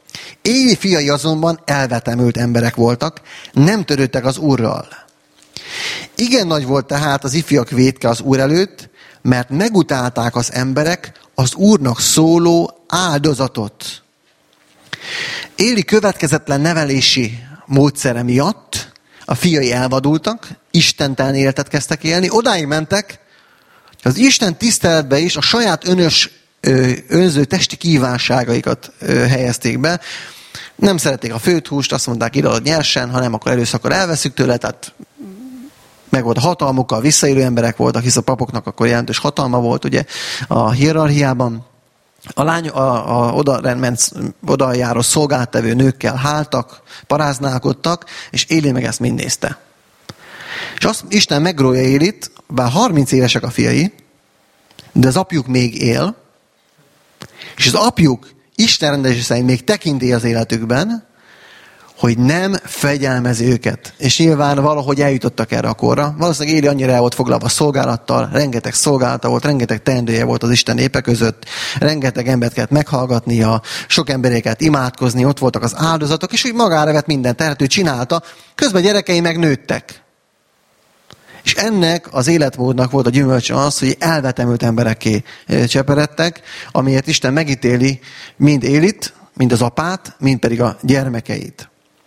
Éli fiai azonban elvetemült emberek voltak, nem törődtek az Úrral. Igen nagy volt tehát az ifjak vétke az Úr előtt, mert megutálták az emberek az Úrnak szóló áldozatot. Éli következetlen nevelési módszere miatt a fiai elvadultak, istentelen életet kezdtek élni, odáig mentek, hogy az Isten tiszteletbe is a saját önös, önző testi kívánságaikat helyezték be. Nem szerették a főtt húst, azt mondták, idead nyersen, ha nem, akkor előszakor elveszük tőle, tehát meg volt a hatalmukkal, visszaélő emberek voltak, hisz a papoknak akkor jelentős hatalma volt ugye a hierarchiában. A lány, a, a oda, ment, oda járó szolgáltevő nőkkel háltak, paráználkodtak, és Éli meg ezt mind nézte. És azt Isten megrója Élit, bár harminc évesek a fiai, de az apjuk még él, és az apjuk Isten rendelése szerint még tekinti az életükben, hogy nem fegyelmezi őket. És nyilván valahogy eljutottak erre a korra. Valószínűleg Éli annyira el volt foglalva a szolgálattal, rengeteg szolgálata volt, rengeteg teendője volt az Isten népe között, rengeteg embert kellett meghallgatnia, sok embereket imádkozni, ott voltak az áldozatok, és úgy magára vett mindent, tehát ő csinálta, közben gyerekei meg nőttek. És ennek az életmódnak volt a gyümölcse az, hogy elvetemült emberekké cseperedtek, amiért Isten megítéli mind Élit, mind az apát, mind pedig a gyermekeit.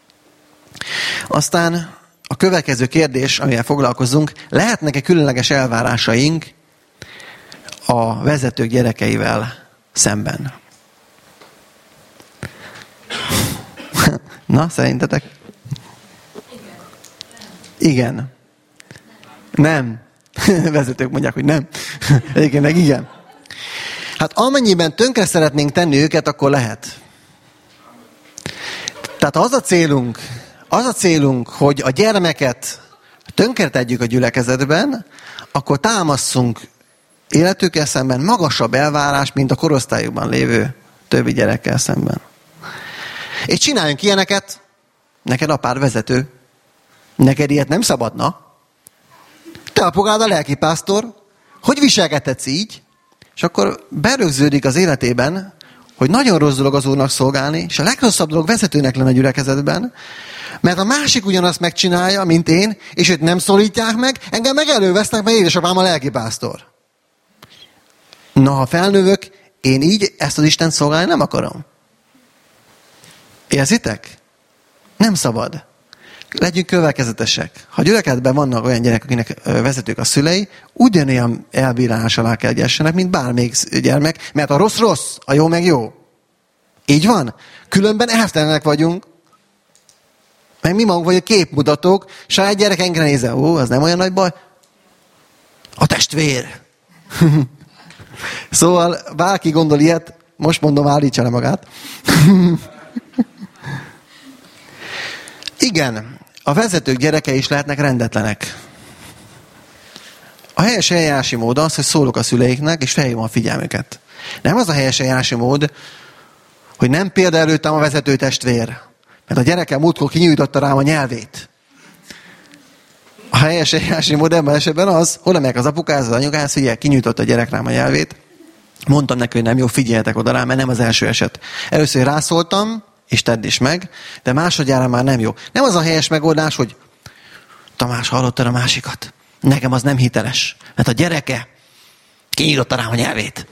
Aztán a következő kérdés, amivel foglalkozunk, lehetnek-e különleges elvárásaink a vezetők gyerekeivel szemben? Na, szerintetek? Igen. Nem. Vezetők mondják, hogy nem. Egyébként meg igen. Hát amennyiben tönkre szeretnénk tenni őket, akkor lehet. Tehát az a célunk, az a célunk, hogy a gyermeket tönkre tegyük a gyülekezetben, akkor támasszunk életükkel szemben magasabb elvárást, mint a korosztályukban lévő többi gyerekkel szemben. És csináljunk ilyeneket, neked apád vezető, neked ilyet nem szabadna. Te apukád a lelkipásztor, hogy viselkedhetsz így? És akkor berögződik az életében, hogy nagyon rossz dolog az Úrnak szolgálni, és a legrosszabb dolog vezetőnek lenne a gyülekezetben, mert a másik ugyanazt megcsinálja, mint én, és őt nem szólítják meg, engem meg elővesznek, mert édesapám a lelkipásztor. Na, ha felnövök, én így ezt az Istent szolgálni nem akarom. Érzitek? Nem szabad. Legyünk következetesek. Ha gyülekezetben vannak olyan gyerekek, akinek vezetők a szülei, ugyanolyan elbírálás alá kell gyessenek, mint bármelyik gyermek, mert a rossz rossz, a jó meg jó. Így van? Különben elvtelenek vagyunk. Meg mi magunk vagyunk képmutatók, saját gyerekeinkre nézve, ó, az nem olyan nagy baj. A testvér. Szóval bárki gondol ilyet, most mondom, állítsa le magát. Igen, a vezetők gyerekei is lehetnek rendetlenek. A helyes eljárási mód az, hogy szólok a szüleiknek, és felhívom a figyelmüket. Nem az a helyes eljárási mód, hogy nem példaerőttem a vezető testvér, mert a gyerekem múltkor kinyújtotta rám a nyelvét. A helyes eljárási mód ebben esetben az, hol megyek az apukához, az anyukához, figyelj, kinyújtotta a gyerek rám a nyelvét, mondtam neki, hogy nem jó, figyeljetek oda rám, mert nem az első eset. Először rászóltam, és tedd is meg, de másodjára már nem jó. Nem az a helyes megoldás, hogy Tamás, hallottad a másikat? Nekem az nem hiteles, mert a gyereke kinyitotta rám a nyelvét.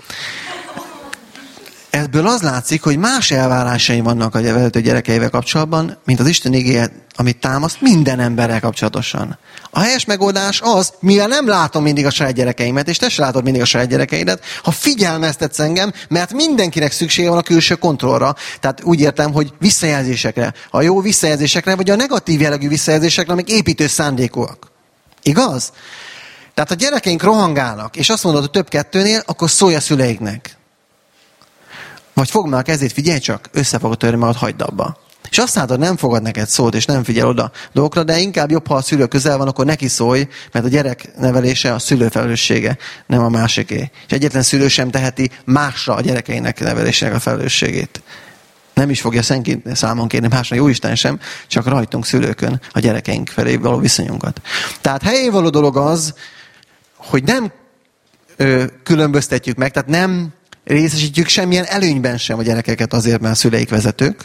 Ebből az látszik, hogy más elvárásaim vannak a vezető gyerekeivel kapcsolatban, mint az Isten igéje, amit támaszt minden emberrel kapcsolatosan. A helyes megoldás az, mivel nem látom mindig a saját gyerekeimet, és te se látod mindig a saját gyerekeidet, ha figyelmeztetsz engem, mert mindenkinek szüksége van a külső kontrollra. Tehát úgy értem, hogy visszajelzésekre, a jó visszajelzésekre, vagy a negatív jellegű visszajelzésekre, amik építő szándékúak. Igaz? Tehát a gyerekeink rohangálnak, és azt mondod, hogy több kettőnél, akkor szólj a szüleiknek. Vagy fogd meg a kezét, figyelj csak, össze fogod törni magad, hagyd abba. És azt látod, nem fogad neked szót, és nem figyel oda dolgokra, de inkább jobb, ha a szülő közel van, akkor neki szólj, mert a gyerek nevelése a szülő felelőssége, nem a másiké. És egyetlen szülő sem teheti másra a gyerekeinek nevelésének a felelősségét. Nem is fogja senki számon kérni másra, Jóisten sem, csak rajtunk szülőkön a gyerekeink felé való viszonyunkat. Tehát helyén való dolog az, hogy nem ö, különböztetjük meg, tehát nem részesítjük semmilyen előnyben sem a gyerekeket azért, mert a szüleik vezetők,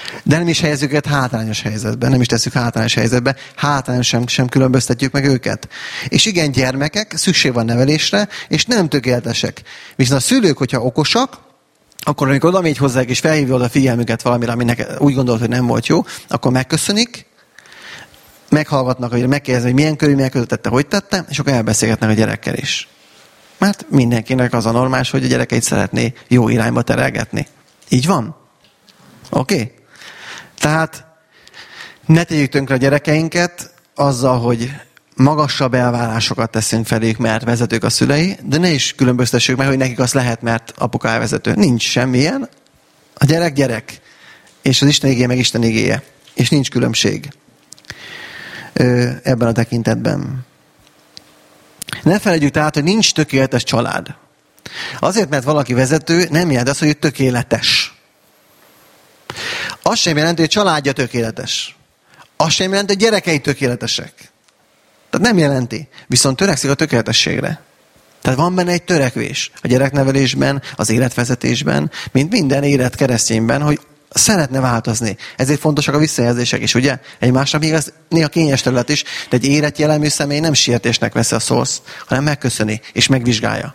De nem is helyezzük őket hátrányos helyzetben, nem is tesszük hátrányos helyzetbe, hátrányos sem, sem különböztetjük meg őket. És igen, gyermekek, szükség van nevelésre, és nem tökéletesek. Viszont a szülők, hogyha okosak, akkor amikor oda megy hozzájuk, és felhívja oda a figyelmüket valamire, aminek úgy gondolt, hogy nem volt jó, akkor megköszönik, meghallgatnak, hogy megkérdezik, hogy milyen körülmények között tette, hogy tette, és akkor elbeszélgetnek a gyerekkel is. Mert mindenkinek az a normális, hogy a gyerekeit szeretné jó irányba terelgetni. Így van? Oké? Okay? Tehát ne tegyük tönkre a gyerekeinket azzal, hogy magasabb elvárásokat teszünk feléjük, mert vezetők a szülei, de ne is különböztessük meg, hogy nekik az lehet, mert apuka elvezető. Nincs semmilyen. A gyerek gyerek. És az Isten igéje meg Isten igéje. És nincs különbség ebben a tekintetben. Ne felejtjük tehát, hogy nincs tökéletes család. Azért, mert valaki vezető, nem jelent az, hogy ő tökéletes. Az sem jelenti, hogy a családja tökéletes. Az sem jelenti, hogy gyerekei tökéletesek. Tehát nem jelenti. Viszont törekszik a tökéletességre. Tehát van benne egy törekvés a gyereknevelésben, az életvezetésben, mint minden élet keresztényben, hogy szeretne változni. Ezért fontosak a visszajelzések is, ugye? Egymásnak még az néha kényes terület is, de egy érett jellemű személy nem sértésnek veszi a szósz, hanem megköszöni és megvizsgálja.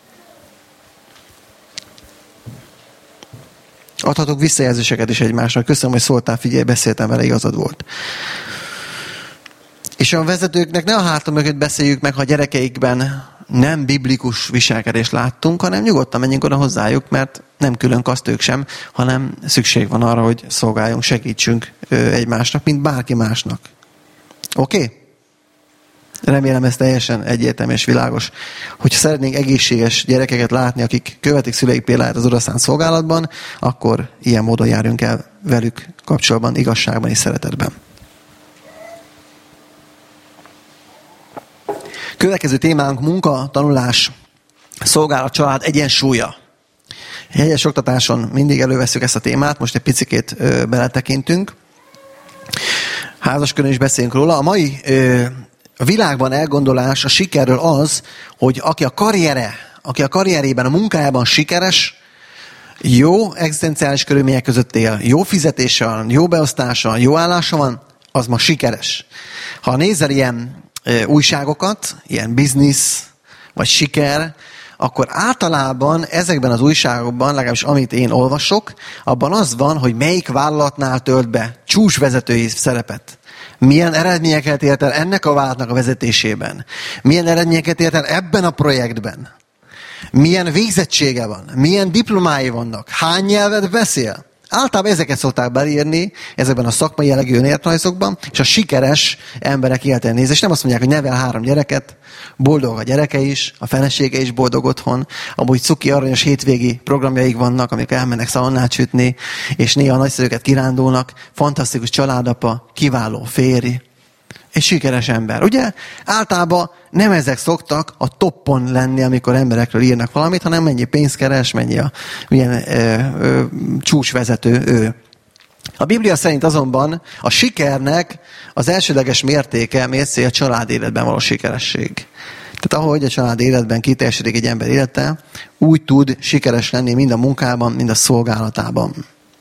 Adhatok visszajelzéseket is egymásnak. Köszönöm, hogy szóltál, figyelj, beszéltem vele, igazad volt. És a vezetőknek ne a hátam mögött beszéljük meg, ha a gyerekeikben nem biblikus viselkedést láttunk, hanem nyugodtan menjünk oda hozzájuk, mert nem külön kaszt ők sem, hanem szükség van arra, hogy szolgáljunk, segítsünk egymásnak, mint bárki másnak. Oké? Okay? Remélem ez teljesen egyértelmű és világos. Hogyha szeretnénk egészséges gyerekeket látni, akik követik szüleik példáját az odaszánt szolgálatban, akkor ilyen módon járjunk el velük kapcsolatban, igazságban és szeretetben. Következő témánk munka, tanulás, szolgálat, család egyensúlya. Hegyes oktatáson mindig elővesszük ezt a témát, most egy picikét ö, beletekintünk. Házaskörön is beszélünk róla. A mai ö, a világban elgondolás a sikerről az, hogy aki a karriere, aki a karrierében, a munkájában sikeres, jó egzisztenciális körülmények között él, jó fizetése van, jó beosztása, jó állása van, az ma sikeres. Ha nézel ilyen újságokat, ilyen biznisz, vagy siker, akkor általában ezekben az újságokban, legalábbis amit én olvasok, abban az van, hogy melyik vállalatnál tölt be csúcsvezetői szerepet. Milyen eredményeket ért el ennek a vállalatnak a vezetésében. Milyen eredményeket ért el ebben a projektben. Milyen végzettsége van. Milyen diplomái vannak. Hány nyelvet beszél. Általában ezeket szokták beírni ezekben a szakmai jellegű önéletrajzokban, és a sikeres emberek életén néz, és nem azt mondják, hogy nevel három gyereket, boldog a gyereke is, a felesége is boldog otthon, amúgy cuki aranyos hétvégi programjaik vannak, amik elmennek szalonnát sütni, és néha nagyszerűket kirándulnak, fantasztikus családapa, kiváló férj, egy sikeres ember. Ugye? Általában nem ezek szoktak a toppon lenni, amikor emberekről írnak valamit, hanem mennyi pénzt keres, mennyi a milyen ö, ö, csúcsvezető ő. A Biblia szerint azonban a sikernek az elsődleges mértéke, mércéje a család életben való sikeresség. Tehát ahogy a család életben kiteljesedik egy ember élete, úgy tud sikeres lenni mind a munkában, mind a szolgálatában.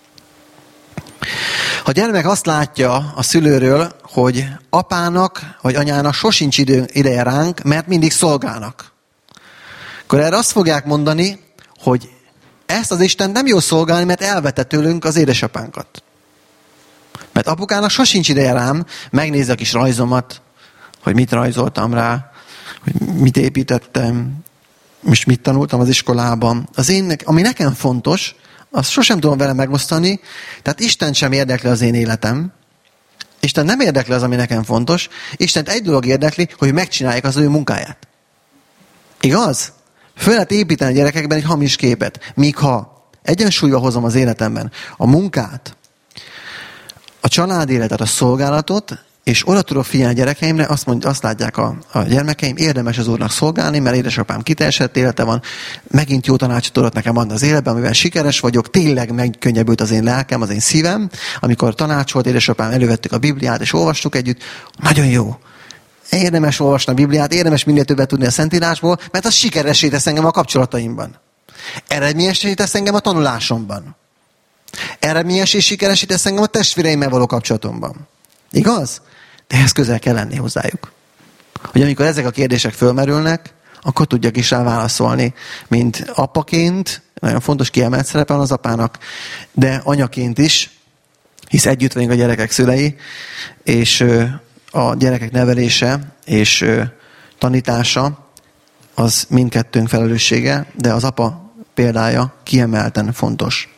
Ha a gyermek azt látja a szülőről, hogy apának vagy anyának sosincs idő, ideje ránk, mert mindig szolgálnak, akkor erre azt fogják mondani, hogy ezt az Isten nem jó szolgálni, mert elvette tőlünk az édesapánkat. Mert apukának sosincs ideje rám, megnézze a kis rajzomat, hogy mit rajzoltam rá, hogy mit építettem, és mit tanultam az iskolában. Az én, ami nekem fontos, azt sosem tudom vele megosztani, tehát Isten sem érdekli az én életem. Isten nem érdekli az, ami nekem fontos. Istent egy dolog érdekli, hogy megcsinálják az ő munkáját. Igaz? Föl lehet építeni a gyerekekben egy hamis képet. Míg ha egyensúlyba hozom az életemben a munkát, a családéletet, a szolgálatot, és oda tudok figyelni a gyerekeimre, azt, mondja, azt látják a, a gyermekeim, érdemes az Úrnak szolgálni, mert édesapám kiteljesedett élete van, megint jó tanácsot tudott nekem adni az életben, amivel sikeres vagyok, tényleg megkönnyebbült az én lelkem, az én szívem, amikor tanácsolt édesapám, elővettük a Bibliát, és olvastuk együtt, nagyon jó. Érdemes olvasni a Bibliát, érdemes minél többet tudni a Szentírásból, mert az sikeressé tesz engem a kapcsolataimban. Eredményessé tesz engem a tanulásomban. Eredményes és sikeresítesz engem a testvéreimmel való kapcsolatomban. Igaz? De ehhez közel kell lenni hozzájuk. Hogy amikor ezek a kérdések fölmerülnek, akkor tudjak is rá válaszolni, mint apaként, nagyon fontos kiemelt szerepe van az apának, de anyaként is, hisz együtt vagyunk a gyerekek szülei, és a gyerekek nevelése és tanítása az mindkettőnk felelőssége, de az apa példája kiemelten fontos.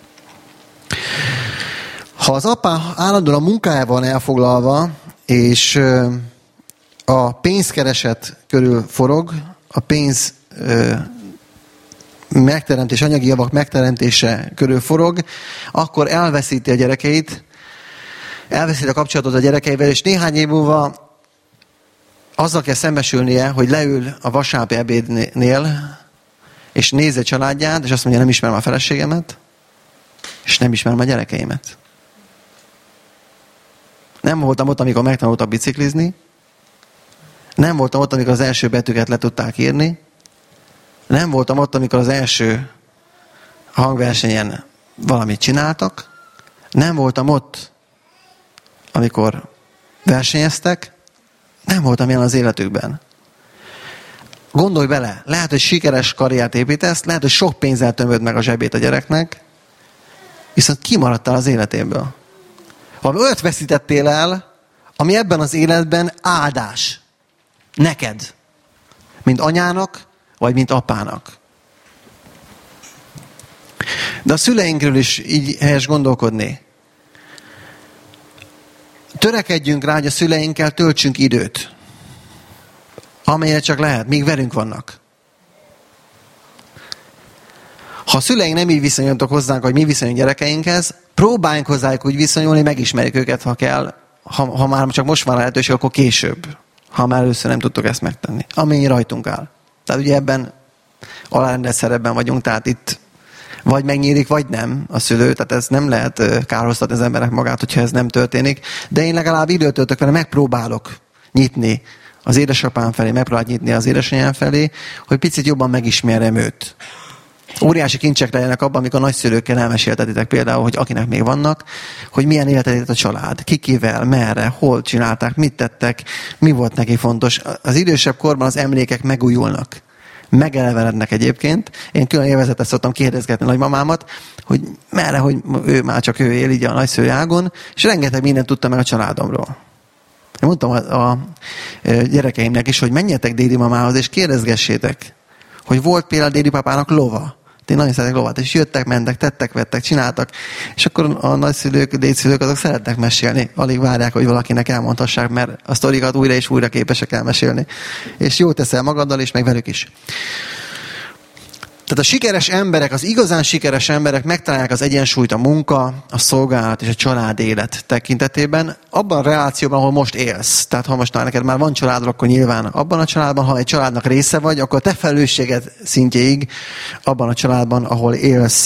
Ha az apa állandóan a munkájával elfoglalva, és a pénzkereset körül forog, a pénz megteremtés, anyagi javak megteremtése körül forog, akkor elveszíti a gyerekeit, elveszíti a kapcsolatot a gyerekeivel, és néhány év múlva azzal kell szembesülnie, hogy leül a vasárnapi ebédnél, és nézze a családját, és azt mondja, nem ismerem a feleségemet, és nem ismerem a gyerekeimet. Nem voltam ott, amikor megtanultam biciklizni, nem voltam ott, amikor az első betűket le tudták írni, nem voltam ott, amikor az első hangversenyen valamit csináltak, nem voltam ott, amikor versenyeztek, nem voltam jelen az életükben. Gondolj bele, lehet, hogy sikeres karriert építesz, lehet, hogy sok pénzzel tömöd meg a zsebét a gyereknek, viszont kimaradtál az életéből. Valami olyat veszítettél el, ami ebben az életben áldás. Neked. Mint anyának, vagy mint apának. De a szüleinkről is így helyes gondolkodni. Törekedjünk rá, hogy a szüleinkkel töltsünk időt. Amennyire csak lehet, míg velünk vannak. Ha a szüleink nem így viszonyultak hozzánk, hogy mi viszonyulunk gyerekeinkhez, próbáljunk hozzájuk úgy viszonyulni, megismerjük őket, ha kell. Ha, ha már csak most van lehetőség, akkor később. Ha már először nem tudtok ezt megtenni. Amennyi rajtunk áll. Tehát ugye ebben alárendelt szerepben vagyunk, tehát itt vagy megnyílik, vagy nem a szülő. Tehát ez nem lehet kárhoztatni az emberek magát, hogyha ez nem történik. De én legalább időt töltök vele, megpróbálok nyitni az édesapám felé, megpróbálok nyitni az édesanyám felé, hogy picit jobban megismerjem őt. Óriási kincsek legyenek abban, amikor a nagyszülőkkel elmeséltetitek például, hogy akinek még vannak, hogy milyen életet élt a család, kikivel, merre, hol csinálták, mit tettek, mi volt neki fontos. Az idősebb korban az emlékek megújulnak. Megelevenednek egyébként. Én külön élvezetet szoktam kérdezgetni nagymamámat, hogy merre, hogy ő már csak ő él így a nagyszülőágon, és rengeteg mindent tudtam meg a családomról. Én mondtam a, a gyerekeimnek is, hogy menjetek dédi mamához, és kérdezgessétek, hogy volt például dédi papának lova. Én nagyon szeretek lovat, és jöttek, mentek, tettek, vettek, csináltak, és akkor a nagyszülők, dédszülők azok szeretnek mesélni. Alig várják, hogy valakinek elmondhassák, mert a sztorikat újra és újra képesek elmesélni. És jót teszel magaddal, és meg velük is. Tehát a sikeres emberek, az igazán sikeres emberek megtalálják az egyensúlyt a munka, a szolgálat és a család élet tekintetében, abban a relációban, ahol most élsz. Tehát ha most már neked már van családod, akkor nyilván abban a családban, ha egy családnak része vagy, akkor te felelősséged szintjéig abban a családban, ahol élsz,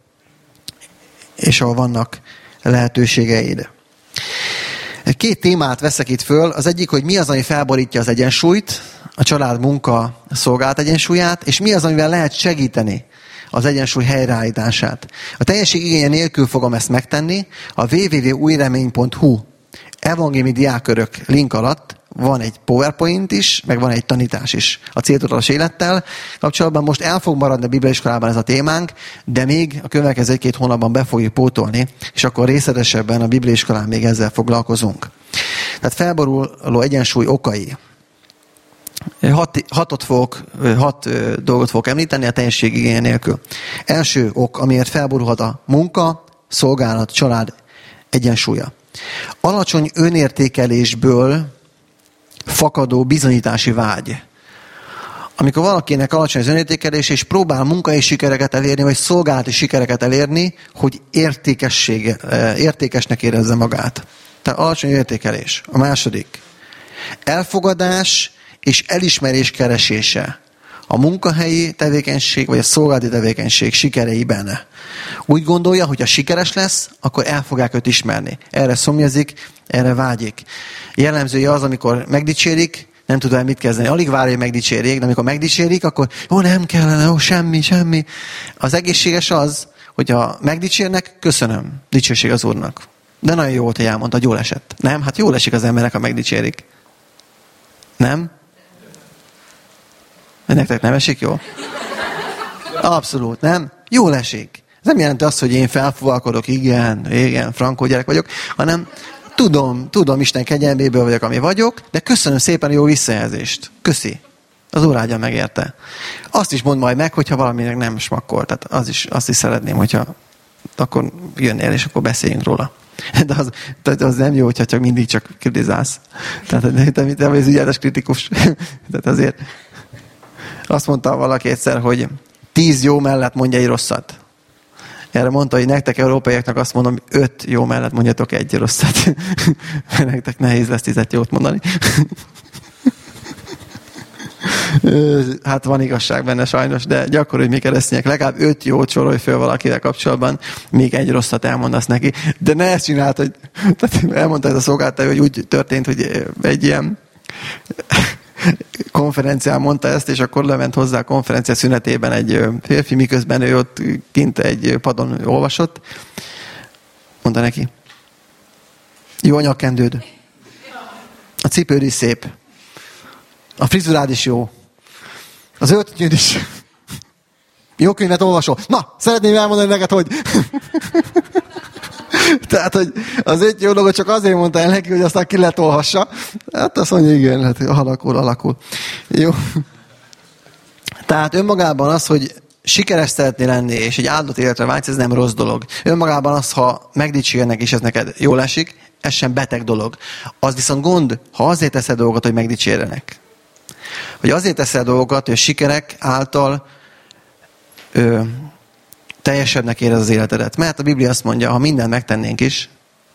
és ahol vannak lehetőségeid. Két témát veszek itt föl. Az egyik, hogy mi az, ami felborítja az egyensúlyt, a család munka szolgálat egyensúlyát, és mi az, amivel lehet segíteni az egyensúly helyreállítását. A teljesség igénye nélkül fogom ezt megtenni. A double-u double-u double-u pont új remény pont hu evangéliumi diákkörök link alatt van egy PowerPoint is, meg van egy tanítás is a céltudatos élettel kapcsolatban. Most el fog maradni a Bibliaiskolában ez a témánk, de még a következő egy-két hónapban be fogjuk pótolni, és akkor részletesebben a Bibliaiskolán még ezzel foglalkozunk. Tehát felboruló egyensúly okai. Hat, hatot fogok, hat dolgot fogok említeni a teljesség igénye nélkül. Első ok, amiért felborulhat a munka, szolgálat, család egyensúlya. Alacsony önértékelésből fakadó bizonyítási vágy. Amikor valakinek alacsony az önértékelés, és próbál munkai sikereket elérni, vagy szolgálati sikereket elérni, hogy értékesség, értékesnek érezze magát. Tehát alacsony értékelés. A második. Elfogadás és elismerés keresése. A munkahelyi tevékenység, vagy a szolgálati tevékenység sikereiben. Úgy gondolja, hogy ha sikeres lesz, akkor el fogják őt ismerni. Erre szomjazik, erre vágyik. Jellemzője az, amikor megdicsérik, nem tud el mit kezdeni. Alig várja, hogy megdicsérjék, de amikor megdicsérik, akkor jó, nem kellene, jó, semmi, semmi. Az egészséges az, hogyha megdicsérnek, köszönöm, dicsőség az Úrnak. De nagyon jó volt, hogy elmondtad, jól esett. Nem? Hát jól esik az emberek, ha megdicsérik. Nem? Nektek nem esik jól? Abszolút, nem? Jól esik. Ez nem jelenti azt, hogy én felfúvalkodok, igen, igen, frankó gyerek vagyok, hanem tudom, tudom, Isten kegyelméből vagyok, ami vagyok, de köszönöm szépen a jó visszajelzést. Köszi. Az Úr áldja meg érte. Azt is mondd majd meg, hogyha valaminek nem smakkol. Tehát az is, azt is szeretném, hogyha akkor jönnél, és akkor beszéljünk róla. De az, tehát az nem jó, hogyha csak mindig csak kritizálsz. Tehát te, te, te vagy az ügyeletes kritikus. Tehát azért azt mondta valaki egyszer, hogy tíz jó mellett mondja egy rosszat. Erre mondta, hogy nektek európaiaknak azt mondom, hogy öt jó mellett mondjatok egy rosszat. Nektek nehéz lesz tizet jót mondani. Hát van igazság benne sajnos, de gyakori, hogy mi keresztények legalább öt jót sorolj föl valakivel kapcsolatban, még egy rosszat elmondasz neki. De ne ezt csináld, hogy elmondta ez a szolgáltató, hogy úgy történt, hogy egy ilyen konferencián mondta ezt, és akkor lement hozzá a konferencia szünetében egy férfi, miközben ő ott kint egy padon olvasott. Mondta neki, jó a nyakkendőd, a cipőd is szép, a frizurád is jó, az öltönyöd is. Jó könyvet olvasol. Na, szeretném elmondani neked, hogy... Tehát, hogy az egy jó dolgot csak azért mondta el neki, hogy aztán ki lehet olvassa. Hát azt mondja, igen, hát alakul, alakul. Jó. Tehát önmagában az, hogy sikeres szeretnél lenni, és egy áldott életre vágysz, ez nem rossz dolog. Önmagában az, ha megdicsérnek, és ez neked jól esik, ez sem beteg dolog. Az viszont gond, ha azért teszed dolgokat, hogy megdicsérjenek. Hogy azért teszel dolgokat, hogy a sikerek által ö, teljesebbnek érez az életedet. Mert a Biblia azt mondja, ha mindent megtennénk is,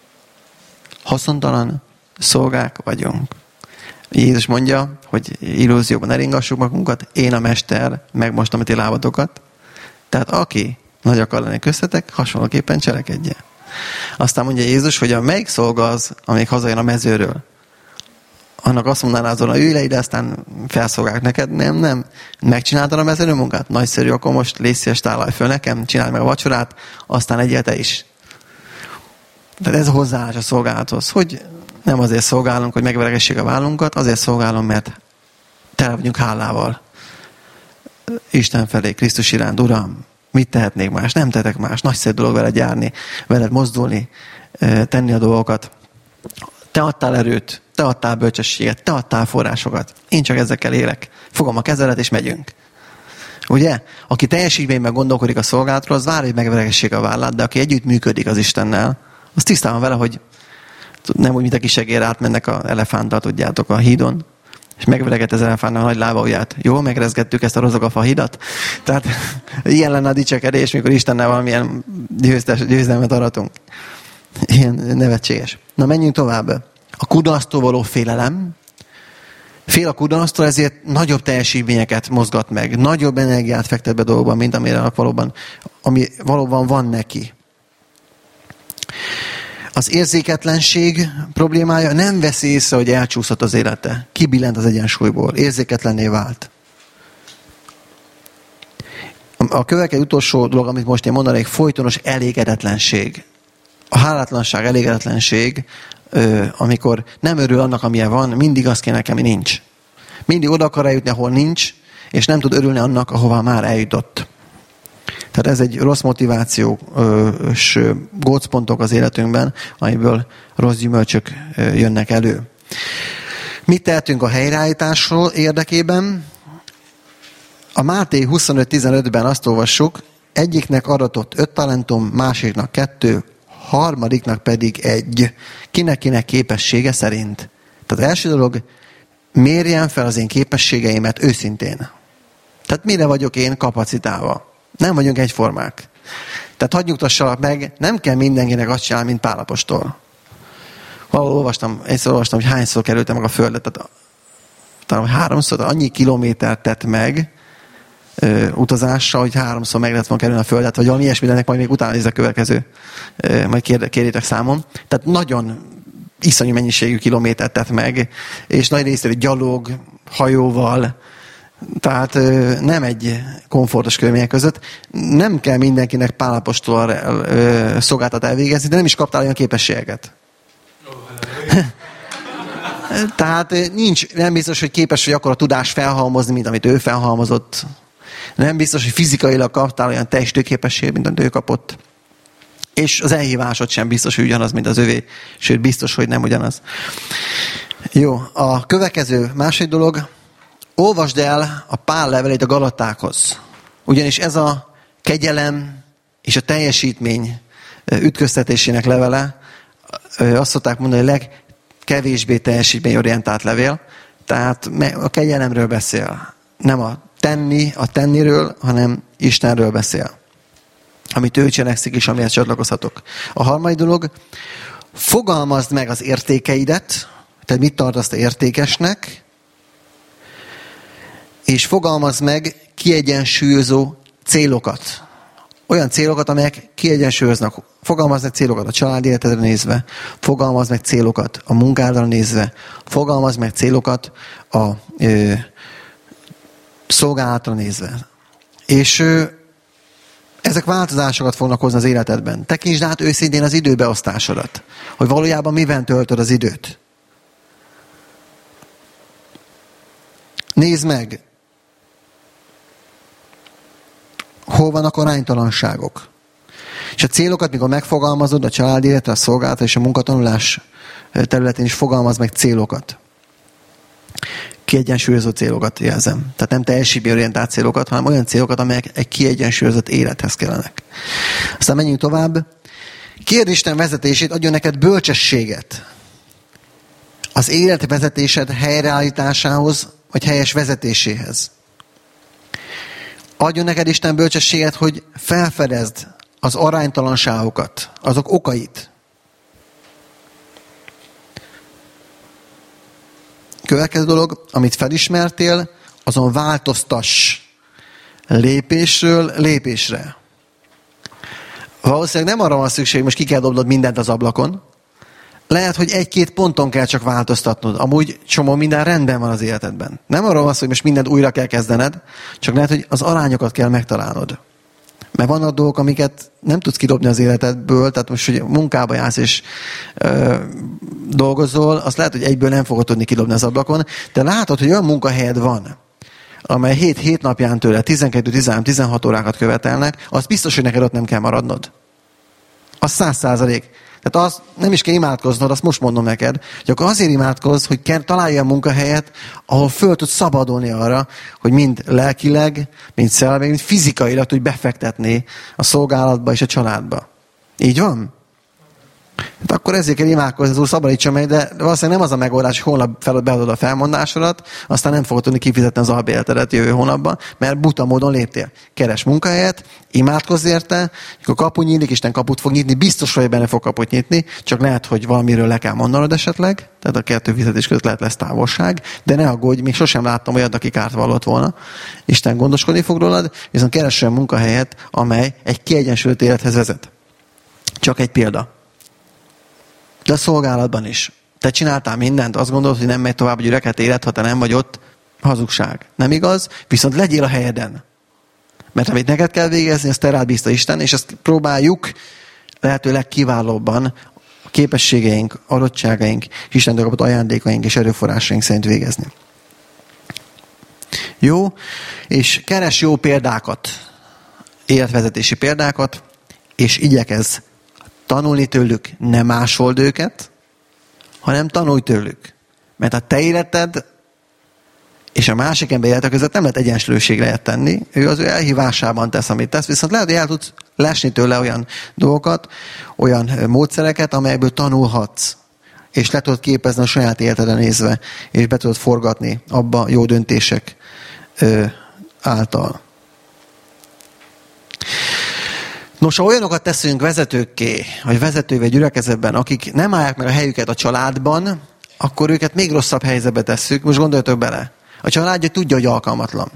haszontalan szolgák vagyunk. Jézus mondja, hogy illúzióban eringassuk magunkat, én a mester, megmostam a ti lábatokat. Tehát aki nagy akar lenni köztetek, hasonlóképpen cselekedje. Aztán mondja Jézus, hogy a melyik szolga az, amíg hazajön a mezőről, annak azt mondaná azon, hogy ülj le ide, aztán felszolgálják neked. Nem, nem. Megcsináltad a mezőnő munkát? Nagyszerű, akkor most légy szíves, tálalj föl nekem, csináld meg a vacsorát, aztán egyél te is. Tehát ez a hozzáállás a szolgálathoz, hogy nem azért szolgálunk, hogy megveregessék a vállunkat, azért szolgálom, mert tele vagyunk hálával. Isten felé, Krisztus iránt, Uram, mit tehetnék más? Nem tehetek más. Nagyszerű dolog veled járni, veled mozdulni, tenni a dolgokat. Te adtál erőt, te adtál bölcsességet, te adtál forrásokat. Én csak ezekkel élek. Fogom a kezelet, és megyünk. Ugye? Aki teljes igényben gondolkodik a szolgálatról, az várja, hogy megveregessék a vállát, de aki együtt működik az Istennel, az tisztában vele, hogy nem úgy, mint a kisegér átmennek a elefánttal, tudjátok, a hídon, és megvereget az elefántnak a nagy lábaujját. Jó, megrezgettük ezt a rozagafa hidat. Tehát ilyen lenne a dicsekedés, mikor Istennel valamilyen győztes, győzelmet aratunk. Ilyen nevetséges. Na, menjünk tovább. A kudarctól való félelem. Fél a kudarctól, ezért nagyobb teljesítményeket mozgat meg. Nagyobb energiát fektet be dolgokban, mint amire valóban, ami valóban van neki. Az érzéketlenség problémája, nem veszi észre, hogy elcsúszott az élete. Kibillent az egyensúlyból. Érzéketlenné vált. A következő utolsó dolog, amit most én mondanék, folytonos elégedetlenség. A hálátlanság, elégedetlenség, amikor nem örül annak, amilyen van, mindig azt kéne nekem, ami nincs. Mindig oda akar eljutni, ahol nincs, és nem tud örülni annak, ahova már eljutott. Tehát ez egy rossz motivációs gócpontok az életünkben, amiből rossz gyümölcsök jönnek elő. Mit tehetünk a helyreállításról érdekében? A Máté huszonöt tizenötben azt olvassuk, egyiknek adatott öt talentum, másiknak kettő, harmadiknak pedig egy. Kinek-kinek képessége szerint. Tehát első dolog, mérjem fel az én képességeimet őszintén. Tehát mire vagyok én kapacitálva? Nem vagyunk egyformák. Tehát hadd nyugtassalak meg, nem kell mindenkinek azt csinálni, mint Pál apostol. Valahol olvastam, egyszer olvastam, hogy hányszor kerültem meg a földet. Tehát, talán háromszor, annyi kilométert tett meg ö, utazással, hogy háromszor meg lehet volna kerülni a földet, vagy valami ilyesmi, ennek majd még utána ez a következő. Ö, majd kér, kérjétek számon. Tehát nagyon iszonyú mennyiségű kilométert tett meg, és nagy részét gyalog, hajóval, Tehát nem egy komfortos körülmények között. Nem kell mindenkinek Pál apostol szolgáltat elvégezni, de nem is kaptál olyan képességeket. Tehát nincs, nem biztos, hogy képes vagy akkor a tudást felhalmozni, mint amit ő felhalmozott. Nem biztos, hogy fizikailag kaptál olyan teljesítőképességet, mint amit ő kapott. És az elhívásod sem biztos, hogy ugyanaz, mint az övé. Sőt, biztos, hogy nem ugyanaz. Jó, a következő másik dolog. Olvasd el a Pál levelét a Galatákhoz. Ugyanis ez a kegyelem és a teljesítmény ütköztetésének levele, azt szokták mondani, hogy legkevésbé teljesítményorientált levél. Tehát a kegyelemről beszél. Nem a tenni, a tenniről, hanem Istenről beszél. Amit ő cselekszik, és amihez csatlakozhatok. A harmadik dolog, fogalmazd meg az értékeidet, tehát mit tartasz te értékesnek, és fogalmazd meg kiegyensúlyozó célokat. Olyan célokat, amelyek kiegyensúlyoznak. Fogalmazd meg célokat a családi életedre nézve, fogalmazd meg célokat a munkádra nézve, fogalmazd meg célokat a ö, szolgálatra nézve. És ö, ezek változásokat fognak hozni az életedben. Tekintsd át őszintén az időbeosztásodat, hogy valójában miben töltöd az időt. Nézd meg, hol vannak aránytalanságok. És a célokat, mikor megfogalmazod a családi életre, a szolgálatra és a munkatanulás területén is fogalmaz meg célokat. Kiegyensúlyozó célokat jelzem. Tehát nem teljesítményorientált célokat, hanem olyan célokat, amelyek egy kiegyensúlyozott élethez kellenek. Aztán menjünk tovább. Kérd Isten vezetését, adjon neked bölcsességet. Az életvezetésed helyreállításához, vagy helyes vezetéséhez. Adjon neked Isten bölcsességet, hogy felfedezd az aránytalanságokat, azok okait. Következő dolog, amit felismertél, azon változtass lépésről lépésre. Valószínűleg nem arra van szükség, hogy most ki kell dobnod mindent az ablakon. Lehet, hogy egy-két ponton kell csak változtatnod. Amúgy csomó minden rendben van az életedben. Nem arról van szó, hogy most mindent újra kell kezdened, csak lehet, hogy az arányokat kell megtalálnod. Mert vannak dolgok, amiket nem tudsz kidobni az életedből, tehát most, hogy munkába jársz és ö, dolgozol, azt lehet, hogy egyből nem fogod tudni kidobni az ablakon, de látod, hogy olyan munkahelyed van, amely hét-hét napján tőle tizenkettő, tizenhárom, tizenhat órákat követelnek, az biztos, hogy neked ott nem kell maradnod. Az száz százalék. Tehát azt nem is kell imádkoznod, azt most mondom neked, hogy akkor azért imádkozz, hogy kell találj a munkahelyet, ahol föl tudsz szabadulni arra, hogy mind lelkileg, mind szellemileg, mind fizikailag tudj befektetni a szolgálatba és a családba. Így van? Hát akkor ezért kell imádkozni, az Úr szabadítson meg, de valószínűleg nem az a megoldás, hogy holnap felad beadod a felmondásodat, aztán nem fogod tudni kifizetni az albérletedet jövő hónapban, mert buta módon léptél. Keres munkahelyet, imádkozz érte, amikor kapu nyílik, Isten kaput fog nyitni, biztos, hogy benne fog kaput nyitni, csak lehet, hogy valamiről le kell mondanod esetleg, tehát a kettő fizetés között lehet lesz távolság, de ne aggódj, még sosem láttam olyat, aki kárt vallott volna. Isten gondoskodni fog rólad, viszont keres olyan munkahelyet, amely egy kiegyensúlyozott élethez vezet. Csak egy példa. De a szolgálatban is. Te csináltál mindent, azt gondolod, hogy nem megy tovább, hogy üreket élet, ha te nem vagy ott, hazugság. Nem igaz? Viszont legyél a helyeden. Mert amit neked kell végezni, azt te rád bízta Isten, és ezt próbáljuk lehető legkiválóbban a képességeink, adottságaink, Istentől kapott ajándékaink és erőforrásaink szerint végezni. Jó? És keres jó példákat, életvezetési példákat, és igyekezz tanulni tőlük, ne másold őket, hanem tanulj tőlük. Mert a te életed és a másik ember élete között nem lehet egyensúlyosségre lehet tenni. Ő az ő elhívásában tesz, amit tesz, viszont lehet, hogy el tudsz lesni tőle olyan dolgokat, olyan módszereket, amelyekből tanulhatsz. És le tudod képezni a saját életedre nézve, és be tudod forgatni abba jó döntések ö, által. Nos, ha olyanokat teszünk vezetőkké, vagy vezetővé gyülekezetben, akik nem állják meg a helyüket a családban, akkor őket még rosszabb helyzetbe tesszük. Most gondoljatok bele. A családja tudja, hogy alkalmatlan.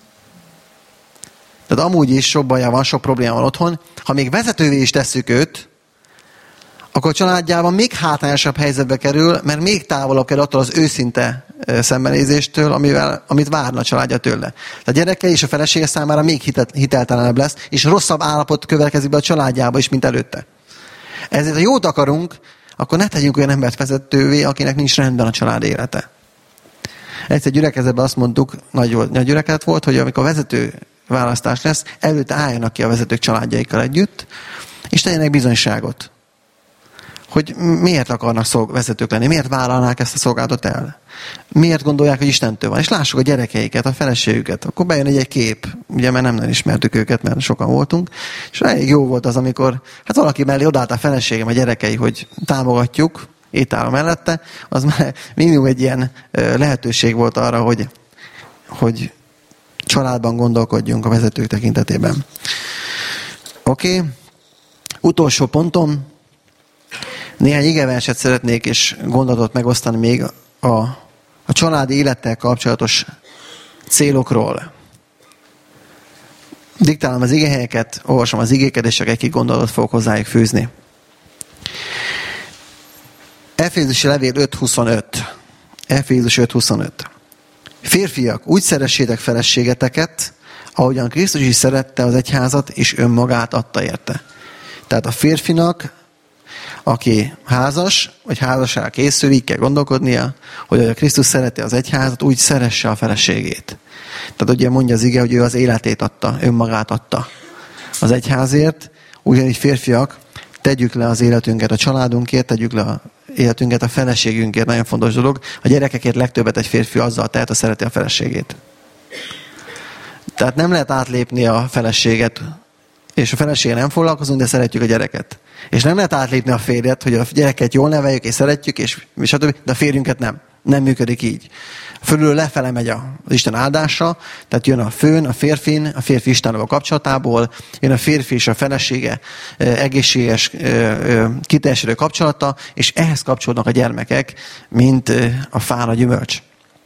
Tehát amúgy is sok baja van, sok probléma van otthon. Ha még vezetővé is tesszük őt, akkor a családjában még hátrányosabb helyzetbe kerül, mert még távolabb kerül attól az őszinte szembenézéstől, amivel, amit várna a családja tőle. A gyereke és a felesége számára még hitet, hiteltelenebb lesz, és rosszabb állapot következik be a családjába is, mint előtte. Ezért, ha jót akarunk, akkor ne tegyünk olyan embert vezetővé, akinek nincs rendben a család élete. Egyszer gyülekezetben azt mondtuk, nagy, nagy gyülekezet volt, hogy amikor vezető választás lesz, előtte álljanak ki a vezetők családjaikkal együtt, és tegyenek bizonyságot. Hogy miért akarnak szolg- vezetők lenni, miért vállalnák ezt a szolgálatot el. Miért gondolják, hogy Istentől van. És lássuk a gyerekeiket, a feleségüket. Akkor bejön egy kép, ugye, mert nem, nem ismertük őket, mert sokan voltunk. És elég jó volt az, amikor hát valaki mellé odállt a feleségem, a gyerekei, hogy támogatjuk, étállom mellette, az már minimum egy ilyen lehetőség volt arra, hogy, hogy családban gondolkodjunk a vezetők tekintetében. Oké. Okay. Utolsó pontom. Néhány igeverset szeretnék és gondolatot megosztani még a, a családi élettel kapcsolatos célokról. Diktálom az igehelyeket, olvasom az igéket, és csak egy-két gondolatot fogok hozzájuk fűzni. Efézusi levél öt huszonöt. Efézus öt huszonöt. Férfiak, úgy szeressétek feleségeteket, ahogyan Krisztus is szerette az egyházat, és önmagát adta érte. Tehát a férfinak, aki házas, vagy házasságra készül, így kell gondolkodnia, hogy a Krisztus szereti az egyházat, úgy szeresse a feleségét. Tehát ugye mondja az ige, hogy ő az életét adta, önmagát adta az egyházért, ugyanígy férfiak, tegyük le az életünket a családunkért, tegyük le az életünket a feleségünkért, nagyon fontos dolog. A gyerekekért legtöbbet egy férfi azzal tehet, ha szereti a feleségét. Tehát nem lehet átlépni a feleséget, és a feleséggel nem foglalkozunk, de szeretjük a gyereket. És nem lehet átlépni a férjet, hogy a gyereket jól neveljük, és szeretjük, és stb., de a férjünket nem. Nem működik így. Fölül lefele megy az Isten áldása, tehát jön a főn, a férfin, a férfi Istennel a kapcsolatából, jön a férfi és a felesége egészséges, kiteljesedő kapcsolata, és ehhez kapcsolódnak a gyermekek, mint a fára gyümölcs.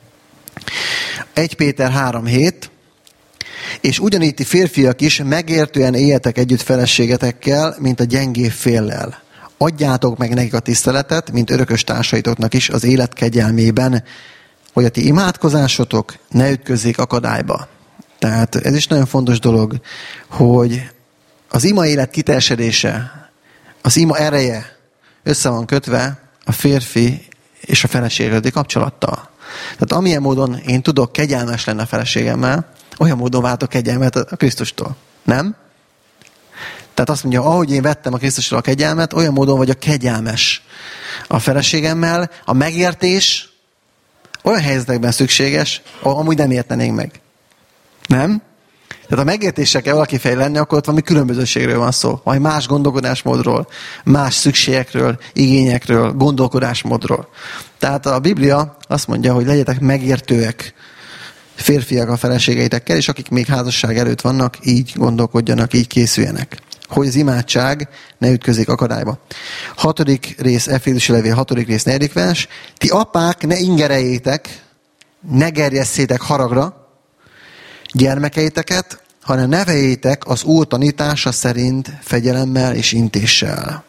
egy Péter három hét. És ugyanígy ti férfiak is megértően éljetek együtt feleségetekkel, mint a gyengébb féllel. Adjátok meg nekik a tiszteletet, mint örökös társaitoknak is az élet kegyelmében, hogy a ti imádkozásotok ne ütközzék akadályba. Tehát ez is nagyon fontos dolog, hogy az ima élet kiteljesedése, az ima ereje össze van kötve a férfi és a feleség közötti kapcsolattal. Tehát amilyen módon én tudok kegyelmes lenni a feleségemmel, olyan módon váltok kegyelmet a Krisztustól. Nem? Tehát azt mondja, ahogy én vettem a Krisztustól a kegyelmet, olyan módon vagyok kegyelmes a feleségemmel. A megértés olyan helyzetekben szükséges, ahol amúgy nem értenénk meg. Nem? Tehát a megértésre kell valaki fej lenni, akkor ott valami különbözőségről van szó. Vagy más gondolkodásmódról, más szükségekről, igényekről, gondolkodásmódról. Tehát a Biblia azt mondja, hogy legyetek megértőek férfiak a feleségeitekkel, és akik még házasság előtt vannak, így gondolkodjanak, így készüljenek. Hogy az imádság ne ütközik akadályba. Hatodik rész, Efézusi levél, hatodik rész, negyedik vers. Ti apák, ne ingerejétek, ne gerjesszétek haragra gyermekeiteket, hanem neveljétek az Úr tanítása szerint fegyelemmel és intéssel.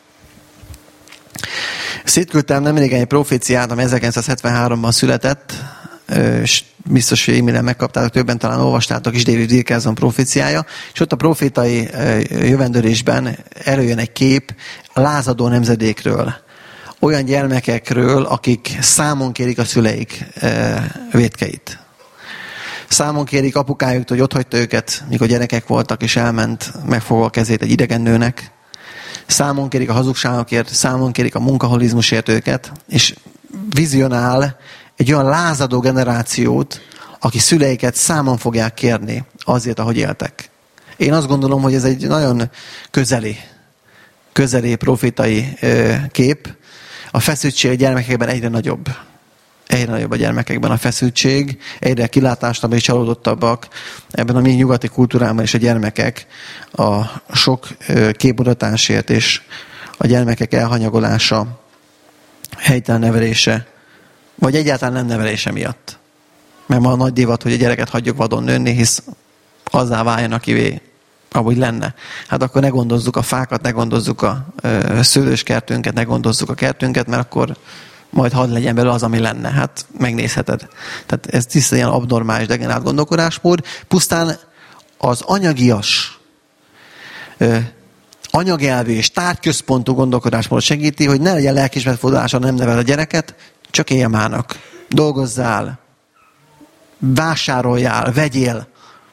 Szétküldtem nemrég egy proféciát, ami ezerkilencszázhetvenháromban született, és biztos, hogy e-mailen megkaptátok, többen talán olvastátok is, David Wilkerson proféciája, és ott a profétai jövendőlésben előjön egy kép a lázadó nemzedékről. Olyan gyermekekről, akik számon kérik a szüleik vétkeit. Számon kérik apukájuktól, hogy otthagyta őket, mikor gyerekek voltak, és elment megfogva a kezét egy idegen nőnek. Számon kérik a hazugságokért, számon kérik a munkaholizmusért őket, és vizionál egy olyan lázadó generációt, aki szüleiket számon fogják kérni azért, ahogy éltek. Én azt gondolom, hogy ez egy nagyon közeli, közeli profétai kép. A feszültség a gyermekekben egyre nagyobb. Egyre nagyobb a gyermekekben a feszültség, egyre kilátástabbak és csalódottabbak ebben a mi nyugati kultúrában is a gyermekek a sok képmutatásért és a gyermekek elhanyagolása, helytelen nevelése, vagy egyáltalán nem nevelése miatt. Mert ma a nagy divat, hogy a gyereket hagyjuk vadon nőni, hisz azzá váljon, akivé, ahogy lenne. Hát akkor ne gondozzuk a fákat, ne gondozzuk a szőlőskertünket, ne gondozzuk a kertünket, mert akkor majd hadd legyen belőle az, ami lenne. Hát megnézheted. Tehát ez tisztán ilyen abnormális, degenerált gondolkodásmód. Pusztán az anyagias, ö, anyagelvű és tárgyközpontú gondolkodásmód segíti, hogy ne legyen lelkiismeretfordulása, nem nevel a gyereket, csak élmának. Dolgozzál, vásároljál, vegyél.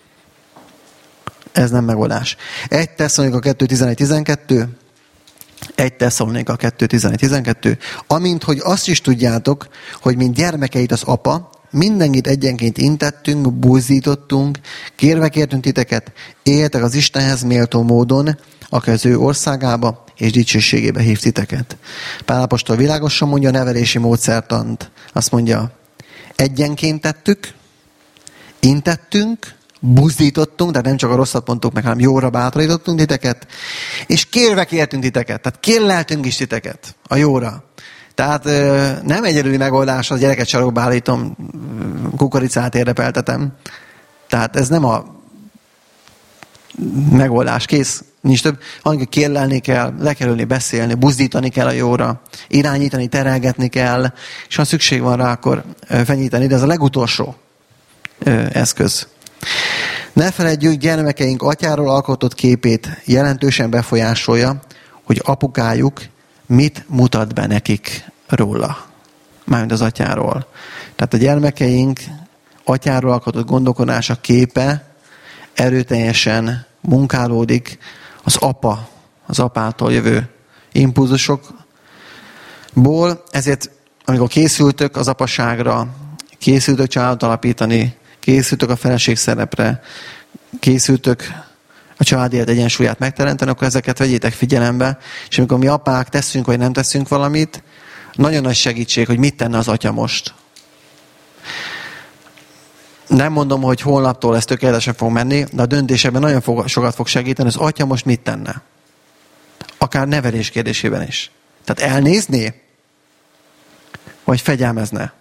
Ez nem megoldás. egy Tesszalonika kettő tizenegy tizenkettő egy Tesszalonika kettő tizenegy tizenkettő Amint, hogy azt is tudjátok, hogy mint gyermekeit az apa, mindenkit egyenként intettünk, buzdítottunk, kérve kértünk titeket, éltek az Istenhez méltó módon, aki az ő országába és dicsőségébe hív titeket. Pál apostol világosan mondja a nevelési módszertant. Azt mondja, egyenként tettük, intettünk, buzdítottunk, tehát nem csak a rosszat mondtuk meg, hanem jóra bátorítottunk titeket, és kérve kértünk titeket, tehát kérleltünk is titeket a jóra. Tehát nem egyedüli megoldás, az gyereket sarokba állítom, kukoricát érdepeltetem. Tehát ez nem a megoldás, kész, nincs több, hanem kérlelni kell, le kell ülni, beszélni, buzdítani kell a jóra, irányítani, terelgetni kell, és ha szükség van rá, akkor fenyíteni, de ez a legutolsó eszköz. Ne feledjük, gyermekeink atyáról alkotott képét jelentősen befolyásolja, hogy apukájuk mit mutat be nekik róla. Mármint az atyáról. Tehát a gyermekeink atyáról alkotott gondolkodása képe erőteljesen munkálódik az apa, az apától jövő impulzusokból. Ezért, amikor készültök az apaságra, készültök családot alapítani, készültök a feleség szerepre, készültök a család élet egyensúlyát megteremteni, akkor ezeket vegyétek figyelembe, és amikor mi apák teszünk, vagy nem teszünk valamit, nagyon nagy segítség, hogy mit tenne az atya most. Nem mondom, hogy holnaptól ez tökéletesen fog menni, de a döntésekben nagyon fog, sokat fog segíteni, az atya most mit tenne. Akár nevelés kérdésében is. Tehát elnézné? Vagy fegyelmezne?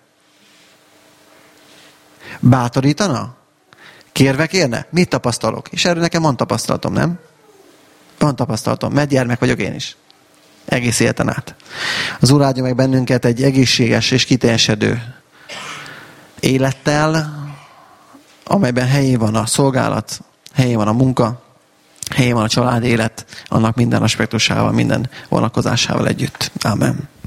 Bátorítana? Kérve kérne? Mit tapasztalok? És erről nekem van tapasztalatom, nem? Van tapasztalatom, mert gyermek vagyok én is. Egész életen át. Az Úr áldja meg bennünket egy egészséges és kiteljesedő élettel, amelyben helyén van a szolgálat, helyén van a munka, helyén van a család élet, annak minden aspektusával, minden vonatkozásával együtt. Amen.